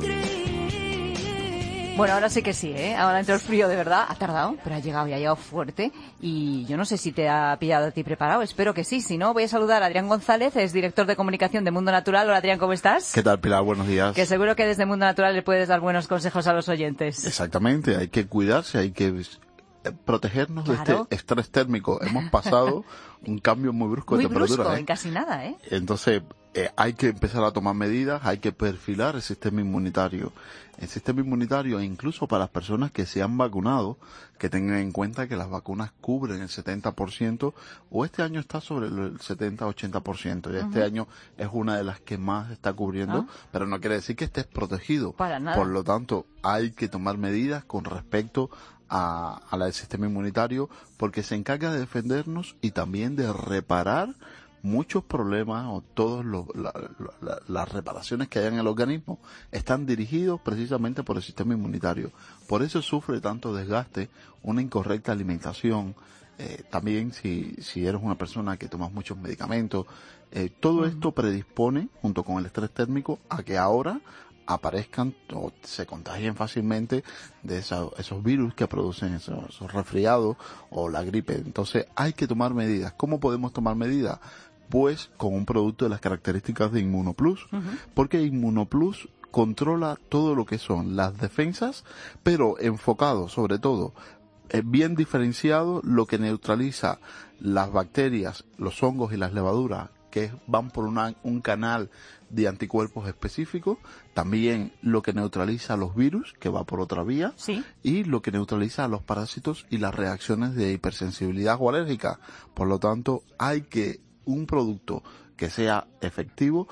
Bueno, ahora sí que sí, ahora entró el frío de verdad, ha tardado, pero ha llegado fuerte, y yo no sé si te ha pillado a ti preparado, espero que sí, si no voy a saludar a Adrián González, es director de comunicación de Mundo Natural. Hola Adrián, ¿cómo estás? ¿Qué tal, Pilar? Buenos días. Que seguro que desde Mundo Natural le puedes dar buenos consejos a los oyentes. Exactamente, hay que cuidarse, hay que protegernos de este estrés térmico. Hemos pasado un cambio muy brusco de temperatura. Muy brusco, en casi nada, Entonces, hay que empezar a tomar medidas, hay que perfilar el sistema inmunitario. El sistema inmunitario, incluso para las personas que se han vacunado, que tengan en cuenta que las vacunas cubren el 70%, o este año está sobre el 70-80%. Y este año es una de las que más está cubriendo, pero no quiere decir que estés protegido. Para nada. Por lo tanto, hay que tomar medidas con respecto al sistema inmunitario, porque se encarga de defendernos y también de reparar muchos problemas, o todas las reparaciones que hay en el organismo están dirigidos precisamente por el sistema inmunitario. Por eso sufre tanto desgaste una incorrecta alimentación. También si eres una persona que tomas muchos medicamentos, todo esto predispone, junto con el estrés térmico, a que ahora aparezcan o se contagien fácilmente de esos virus que producen esos resfriados o la gripe. Entonces hay que tomar medidas. ¿Cómo podemos tomar medidas? Pues con un producto de las características de Inmunoplus, porque Inmunoplus controla todo lo que son las defensas, pero enfocado sobre todo, bien diferenciado, lo que neutraliza las bacterias, los hongos y las levaduras, que van por un canal de anticuerpos específicos, también lo que neutraliza los virus, que va por otra vía, y lo que neutraliza a los parásitos y las reacciones de hipersensibilidad o alérgica. Por lo tanto, hay que un producto que sea efectivo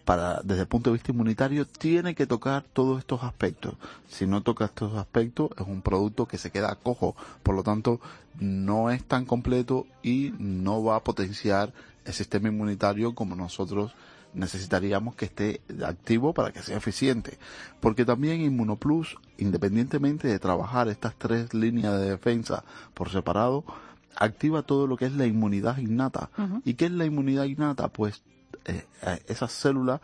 desde el punto de vista inmunitario, tiene que tocar todos estos aspectos. Si no toca estos aspectos, es un producto que se queda cojo. Por lo tanto, no es tan completo y no va a potenciar el sistema inmunitario como nosotros necesitaríamos que esté activo para que sea eficiente. Porque también Inmunoplus, independientemente de trabajar estas 3 líneas de defensa por separado, activa todo lo que es la inmunidad innata. ¿Y qué es la inmunidad innata? Pues esas células,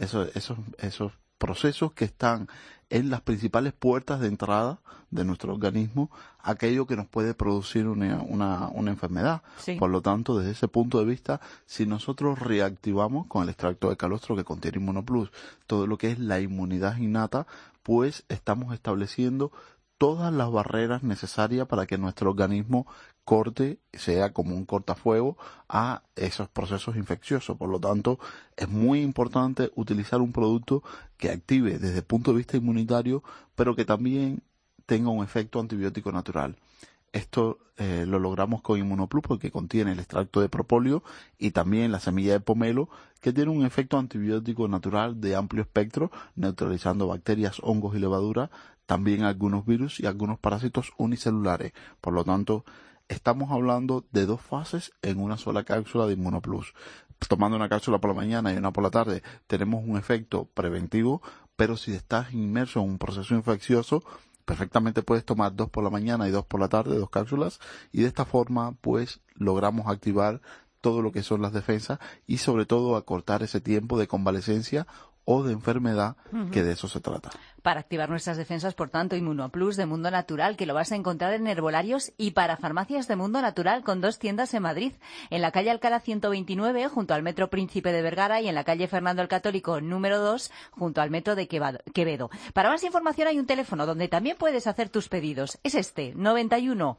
esos procesos que están en las principales puertas de entrada de nuestro organismo, aquello que nos puede producir una enfermedad. Sí. Por lo tanto, desde ese punto de vista, si nosotros reactivamos con el extracto de calostro que contiene Inmunoplus todo lo que es la inmunidad innata, pues estamos estableciendo todas las barreras necesarias para que nuestro organismo corte, sea como un cortafuego a esos procesos infecciosos. Por lo tanto, es muy importante utilizar un producto que active desde el punto de vista inmunitario, pero que también tenga un efecto antibiótico natural. Esto lo logramos con Inmunoplus porque contiene el extracto de propóleo y también la semilla de pomelo, que tiene un efecto antibiótico natural de amplio espectro, neutralizando bacterias, hongos y levaduras, también algunos virus y algunos parásitos unicelulares. Por lo tanto, estamos hablando de 2 fases en una sola cápsula de Inmunoplus. Tomando una cápsula por la mañana y una por la tarde, tenemos un efecto preventivo, pero si estás inmerso en un proceso infeccioso, perfectamente puedes tomar 2 por la mañana y 2 por la tarde, 2 cápsulas, y de esta forma, pues, logramos activar todo lo que son las defensas y sobre todo acortar ese tiempo de convalecencia o de enfermedad, que de eso se trata. Para activar nuestras defensas, por tanto, Inmunoplus de Mundo Natural, que lo vas a encontrar en herbolarios y para farmacias de Mundo Natural, con 2 tiendas en Madrid, en la calle Alcalá 129, junto al Metro Príncipe de Vergara, y en la calle Fernando el Católico número 2, junto al Metro de Quevedo. Para más información hay un teléfono donde también puedes hacer tus pedidos. Es este, 91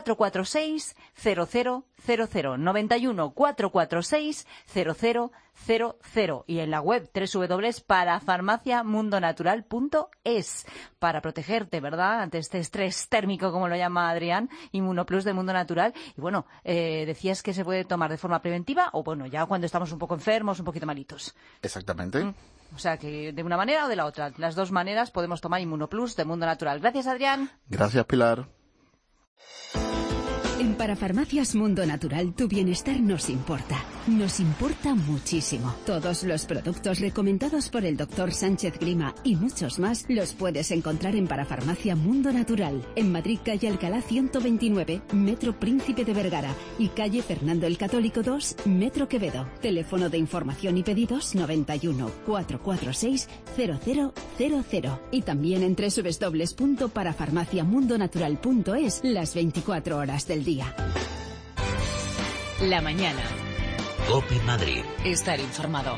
446 0000, 91 446 0000, y en la web www.parafarmaciamundonatural.es, para protegerte, ¿verdad?, ante este estrés térmico, como lo llama Adrián. Inmunoplus de Mundo Natural. Y bueno, decías que se puede tomar de forma preventiva o bueno, ya cuando estamos un poco enfermos, un poquito malitos. Exactamente. O sea que de una manera o de la otra, las 2 maneras podemos tomar Inmunoplus de Mundo Natural. Gracias, Adrián. Gracias, Pilar. En Parafarmacias Mundo Natural tu bienestar nos importa. Nos importa muchísimo. Todos los productos recomendados por el Dr. Sánchez Grima y muchos más los puedes encontrar en Parafarmacia Mundo Natural, en Madrid, calle Alcalá 129, Metro Príncipe de Vergara, y calle Fernando el Católico 2, Metro Quevedo. Teléfono de información y pedidos 91 446 0000, y también en www.parafarmaciamundonatural.es las 24 horas del día. La mañana. COPE Madrid. Estar informado.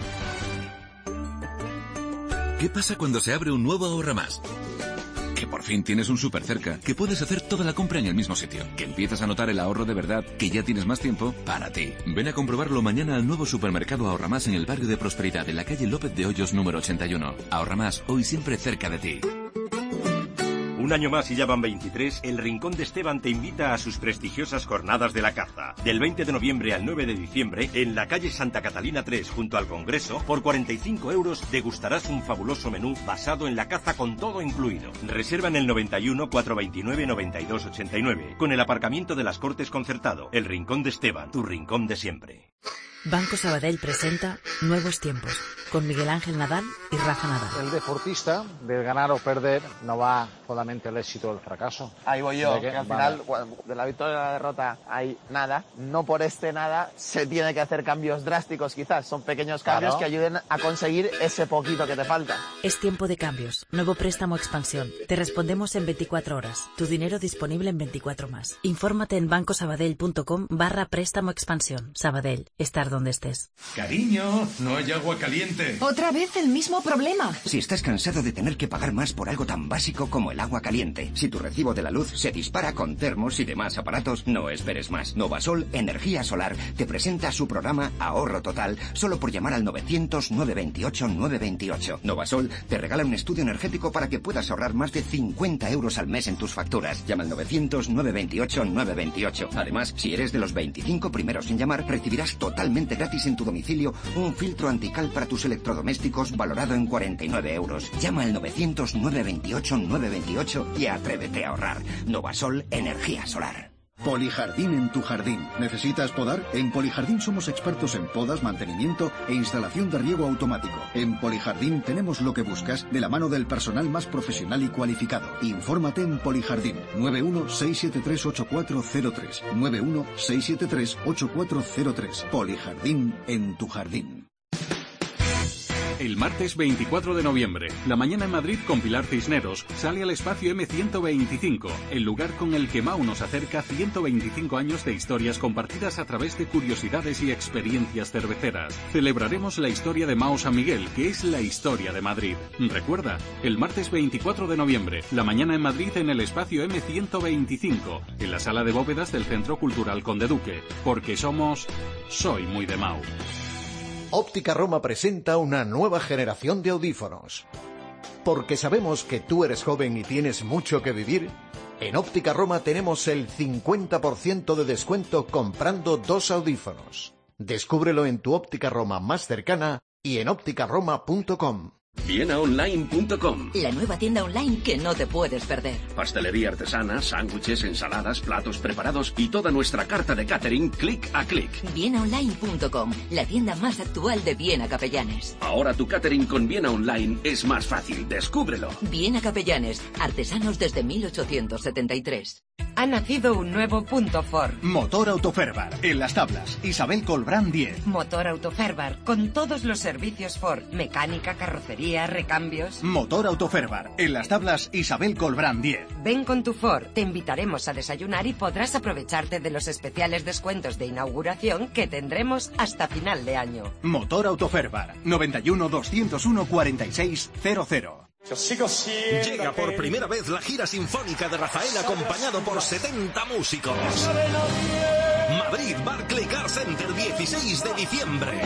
¿Qué pasa cuando se abre un nuevo Ahorra Más? Que por fin tienes un súper cerca, que puedes hacer toda la compra en el mismo sitio, que empiezas a notar el ahorro de verdad, que ya tienes más tiempo para ti. Ven a comprobarlo mañana al nuevo supermercado Ahorra Más en el barrio de Prosperidad, en la calle López de Hoyos número 81. Ahorra Más, hoy siempre cerca de ti. Un año más y ya van 23, el Rincón de Esteban te invita a sus prestigiosas jornadas de la caza. Del 20 de noviembre al 9 de diciembre, en la calle Santa Catalina 3, junto al Congreso, por 45 euros degustarás un fabuloso menú basado en la caza con todo incluido. Reserva en el 91 429 92 89, con el aparcamiento de las Cortes concertado. El Rincón de Esteban, tu rincón de siempre. Banco Sabadell presenta Nuevos Tiempos, con Miguel Ángel Nadal y Rafa Nadal. El deportista, del ganar o perder, no va solamente el éxito o el fracaso. Ahí voy yo, que al final, de la victoria y la derrota hay nada. No por este nada se tiene que hacer cambios drásticos, quizás. Son pequeños cambios que ayuden a conseguir ese poquito que te falta. Es tiempo de cambios. Nuevo préstamo Expansión. Te respondemos en 24 horas. Tu dinero disponible en 24 más. Infórmate en bancosabadell.com/préstamo Expansión. Sabadell. Estar donde estés. Cariño, no hay agua caliente. ¿Otra vez el mismo problema? Si estás cansado de tener que pagar más por algo tan básico como el agua caliente, si tu recibo de la luz se dispara con termos y demás aparatos, no esperes más. Novasol Energía Solar te presenta su programa Ahorro Total solo por llamar al 900-928-928. Novasol te regala un estudio energético para que puedas ahorrar más de 50 euros al mes en tus facturas. Llama al 900-928-928. Además, si eres de los 25 primeros en llamar, recibirás totalmente gratis en tu domicilio un filtro antical para tus electrodomésticos valorado en 49 euros. Llama al 900-928-928 y atrévete a ahorrar. Novasol, energía solar. Polijardín en tu jardín. ¿Necesitas podar? En Polijardín somos expertos en podas, mantenimiento e instalación de riego automático. En Polijardín tenemos lo que buscas de la mano del personal más profesional y cualificado. Infórmate en Polijardín 91-673-8403. 91-673-8403. Polijardín en tu jardín. El martes 24 de noviembre, La Mañana en Madrid con Pilar Cisneros sale al espacio M125, el lugar con el que MAU nos acerca 125 años de historias compartidas a través de curiosidades y experiencias cerveceras. Celebraremos la historia de MAU San Miguel, que es la historia de Madrid. Recuerda, el martes 24 de noviembre, La Mañana en Madrid en el espacio M125, en la sala de bóvedas del Centro Cultural Conde Duque, porque soy muy de MAU. Óptica Roma presenta una nueva generación de audífonos. Porque sabemos que tú eres joven y tienes mucho que vivir, en Óptica Roma tenemos el 50% de descuento comprando 2 audífonos. Descúbrelo en tu Óptica Roma más cercana y en ópticaroma.com. Vienaonline.com. La nueva tienda online que no te puedes perder. Pastelería artesana, sándwiches, ensaladas, platos preparados y toda nuestra carta de catering clic a clic. Vienaonline.com, la tienda más actual de Viena Capellanes. Ahora tu catering con Viena Online es más fácil, descúbrelo. Viena Capellanes, artesanos desde 1873. Ha nacido un nuevo punto Ford. Motor Autoferbar, en Las Tablas, Isabel Colbrán 10. Motor Autoferbar, con todos los servicios Ford. Mecánica, carrocería, recambios. Motor Autoferbar, en Las Tablas, Isabel Colbrán 10. Ven con tu Ford, te invitaremos a desayunar y podrás aprovecharte de los especiales descuentos de inauguración que tendremos hasta final de año. Motor Autoferbar, 91 201 4600. Llega por primera vez la gira sinfónica de Rafael acompañado por 70 músicos. Madrid Barclay Car Center, 16 de diciembre.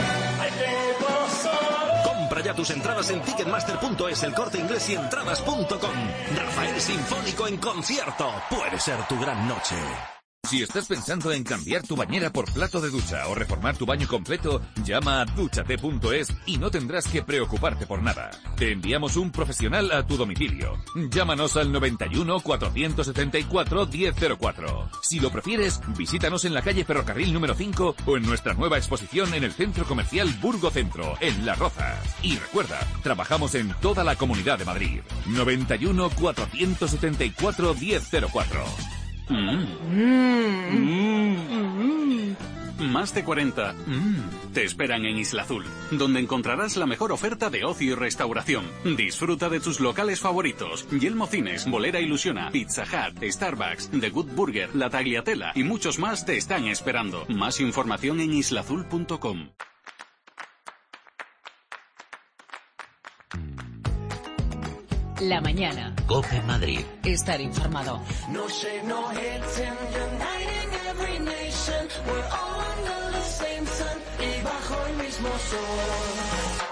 Compra ya tus entradas en ticketmaster.es, El Corte Inglés y entradas.com. Rafael Sinfónico en concierto. Puede ser tu gran noche. Si estás pensando en cambiar tu bañera por plato de ducha o reformar tu baño completo, llama a dúchate.es y no tendrás que preocuparte por nada. Te enviamos un profesional a tu domicilio. Llámanos al 91 474 1004. Si lo prefieres, visítanos en la calle Ferrocarril número 5 o en nuestra nueva exposición en el Centro Comercial Burgo Centro, en Las Rozas. Y recuerda, trabajamos en toda la Comunidad de Madrid. 91 474 1004. Más de 40 te esperan en Isla Azul, donde encontrarás la mejor oferta de ocio y restauración. Disfruta de tus locales favoritos: Yelmo Cines, Bolera Ilusiona, Pizza Hut, Starbucks, The Good Burger, La Tagliatella y muchos más te están esperando. Más información en islaazul.com. La mañana. COPE Madrid. Estar informado. No shade, no hate, uniting every nation. We're all under the same sun y bajo el mismo sol.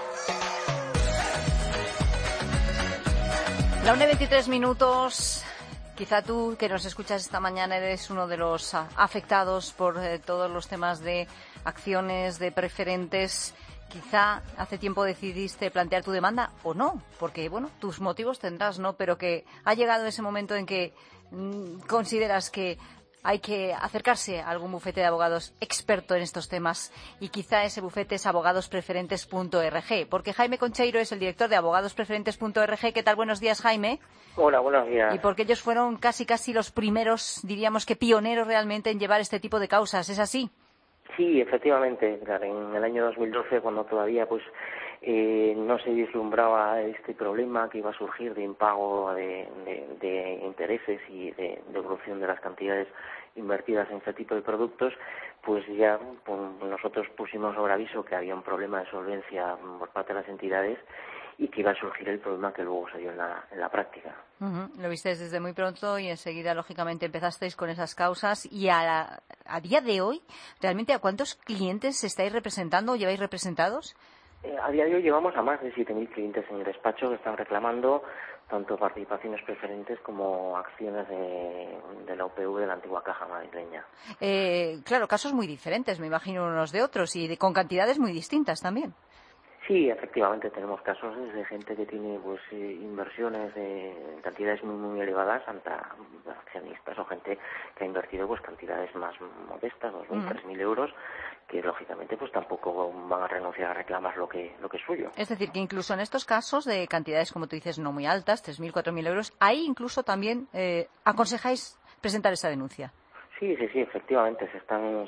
La 1:23. Quizá tú, que nos escuchas esta mañana, eres uno de los afectados por todos los temas de acciones, de preferentes. Quizá hace tiempo decidiste plantear tu demanda o no, porque, bueno, tus motivos tendrás, ¿no? Pero que ha llegado ese momento en que consideras que hay que acercarse a algún bufete de abogados experto en estos temas, y quizá ese bufete es abogadospreferentes.org, porque Jaime Concheiro es el director de abogadospreferentes.org. ¿Qué tal? Buenos días, Jaime. Hola, buenos días. Y porque ellos fueron casi los primeros, diríamos que pioneros realmente en llevar este tipo de causas, ¿es así? Sí, efectivamente, claro, en el año 2012, cuando todavía no se vislumbraba este problema que iba a surgir de impago de intereses y de devolución de las cantidades invertidas en este tipo de productos, pues ya nosotros pusimos sobre aviso que había un problema de solvencia por parte de las entidades y que iba a surgir el problema que luego se dio en la práctica. Lo visteis desde muy pronto y enseguida, lógicamente, empezasteis con esas causas. Y a día de hoy, ¿realmente a cuántos clientes estáis representando o lleváis representados? A día de hoy llevamos a más de 7.000 clientes en el despacho que están reclamando tanto participaciones preferentes como acciones de la UPV de la antigua Caja madrileña. Claro, casos muy diferentes, me imagino, unos de otros, y con cantidades muy distintas también. Sí, efectivamente tenemos casos de gente que tiene pues inversiones de cantidades muy elevadas ante accionistas o gente que ha invertido pues cantidades más modestas, 2.000, 3.000 euros, que lógicamente pues tampoco van a renunciar a reclamar lo que es suyo. Es decir, que incluso en estos casos de cantidades, como tú dices, no muy altas, 3.000, 4.000 euros, ahí incluso también aconsejáis presentar esa denuncia. Sí, efectivamente se están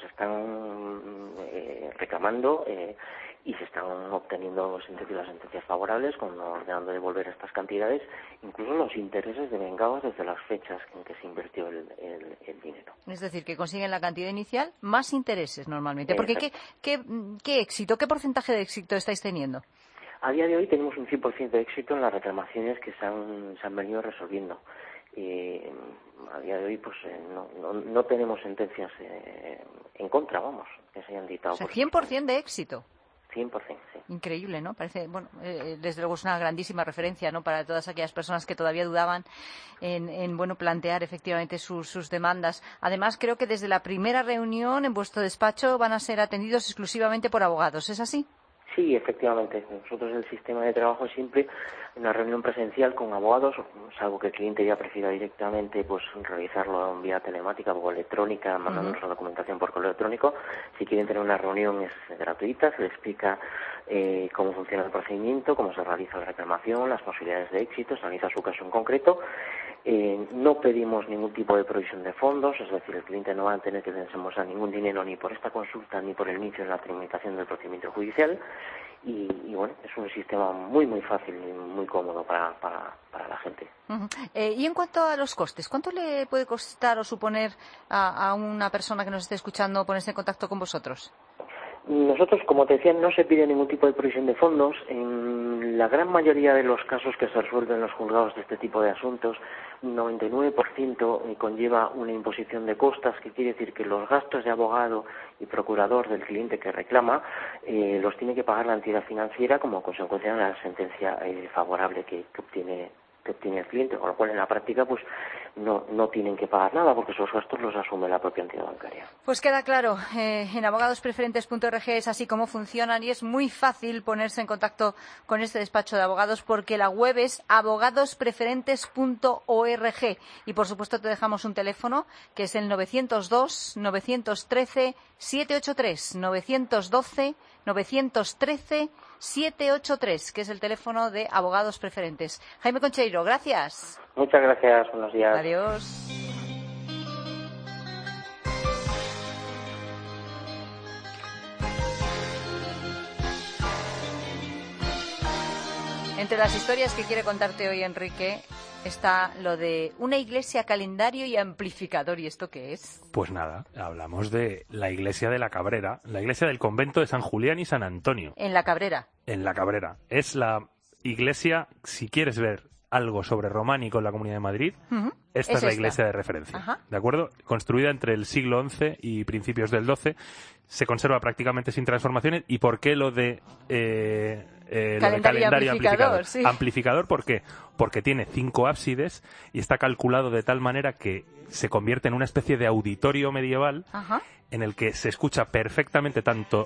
reclamando y se están obteniendo las sentencias favorables, ordenando devolver estas cantidades, incluso los intereses devengados desde las fechas en que se invirtió el dinero. Es decir, que consiguen la cantidad inicial más intereses normalmente. Porque ¿qué éxito, qué porcentaje de éxito estáis teniendo? A día de hoy tenemos un 100% de éxito en las reclamaciones que se han venido resolviendo. A día de hoy pues no tenemos sentencias en contra, que se hayan dictado. O sea, 100% de éxito. 100%, sí. Increíble, ¿no? Parece, desde luego es una grandísima referencia, ¿no? Para todas aquellas personas que todavía dudaban en plantear efectivamente sus demandas. Además, creo que desde la primera reunión en vuestro despacho van a ser atendidos exclusivamente por abogados, ¿es así? Sí, efectivamente. Nosotros el sistema de trabajo es siempre una reunión presencial con abogados, salvo que el cliente ya prefiera directamente pues realizarlo en vía telemática o electrónica, mandándonos la documentación por correo electrónico. Si quieren tener una reunión es gratuita, se les explica cómo funciona el procedimiento, cómo se realiza la reclamación, las posibilidades de éxito, se analiza su caso en concreto. No pedimos ningún tipo de provisión de fondos, es decir, el cliente no va a tener que desembolsar ningún dinero ni por esta consulta ni por el inicio en la tramitación del procedimiento judicial y es un sistema muy fácil y muy cómodo para la gente. Y en cuanto a los costes, ¿cuánto le puede costar o suponer a una persona que nos esté escuchando ponerse en contacto con vosotros? Nosotros, como te decía, no se pide ningún tipo de provisión de fondos. En la gran mayoría de los casos que se resuelven en los juzgados de este tipo de asuntos, 99% conlleva una imposición de costas, que quiere decir que los gastos de abogado y procurador del cliente que reclama los tiene que pagar la entidad financiera como consecuencia de la sentencia favorable que obtiene el cliente, con lo cual en la práctica pues no tienen que pagar nada porque esos gastos los asume la propia entidad bancaria. Pues queda claro, en abogadospreferentes.org es así como funcionan y es muy fácil ponerse en contacto con este despacho de abogados porque la web es abogadospreferentes.org y por supuesto te dejamos un teléfono que es el 902 913 783 912 913 783, que es el teléfono de Abogados Preferentes. Jaime Concheiro, gracias. Muchas gracias, buenos días. Adiós. Entre las historias que quiere contarte hoy Enrique está lo de una iglesia, calendario y amplificador. ¿Y esto qué es? Pues nada, hablamos de la iglesia de la Cabrera, la iglesia del convento de San Julián y San Antonio. En la Cabrera. En la Cabrera. Es la iglesia, si quieres ver algo sobre románico en la Comunidad de Madrid, esta es la iglesia de referencia. Ajá. ¿De acuerdo? Construida entre el siglo XI y principios del XII, se conserva prácticamente sin transformaciones. ¿Y por qué lo de calendario amplificador? Sí. Amplificador, ¿por qué? Porque tiene 5 ábsides y está calculado de tal manera que se convierte en una especie de auditorio medieval. Ajá. En el que se escucha perfectamente tanto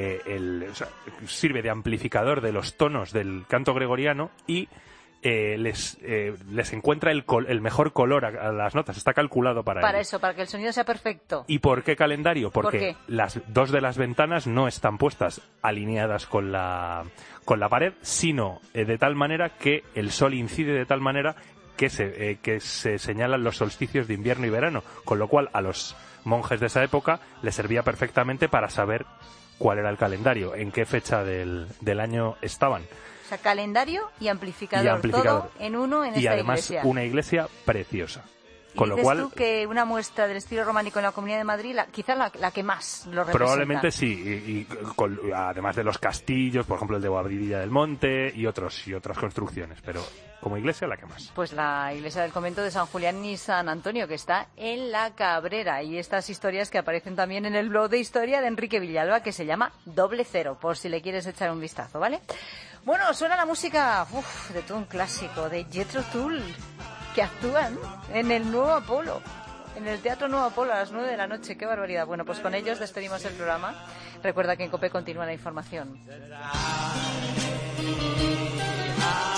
sirve de amplificador de los tonos del canto gregoriano y les encuentra el mejor color a las notas. Está calculado para eso, para que el sonido sea perfecto. ¿Y por qué calendario? Porque las 2 de las ventanas no están puestas alineadas con la pared, sino de tal manera que el sol incide de tal manera que se señalan los solsticios de invierno y verano, con lo cual a los monjes de esa época les servía perfectamente para saber cuál era el calendario, en qué fecha del año estaban. O sea, calendario y amplificador, todo en uno en esta iglesia. Y además una iglesia preciosa. Con lo cual, tú que una muestra del estilo románico en la Comunidad de Madrid, quizás la que más lo representa. Probablemente sí, además de los castillos, por ejemplo el de Boadilla del Monte y otras construcciones, pero como iglesia la que más. Pues la iglesia del convento de San Julián y San Antonio, que está en la Cabrera, y estas historias que aparecen también en el blog de historia de Enrique Villalba, que se llama Doble Cero, por si le quieres echar un vistazo, ¿vale? Bueno, suena la música de todo un clásico, de Jethro Tull, que actúan en el nuevo Apolo. En el Teatro Nuevo Apolo a las 9 de la noche. ¡Qué barbaridad! Bueno, pues con ellos despedimos el programa. Recuerda que en COPE continúa la información.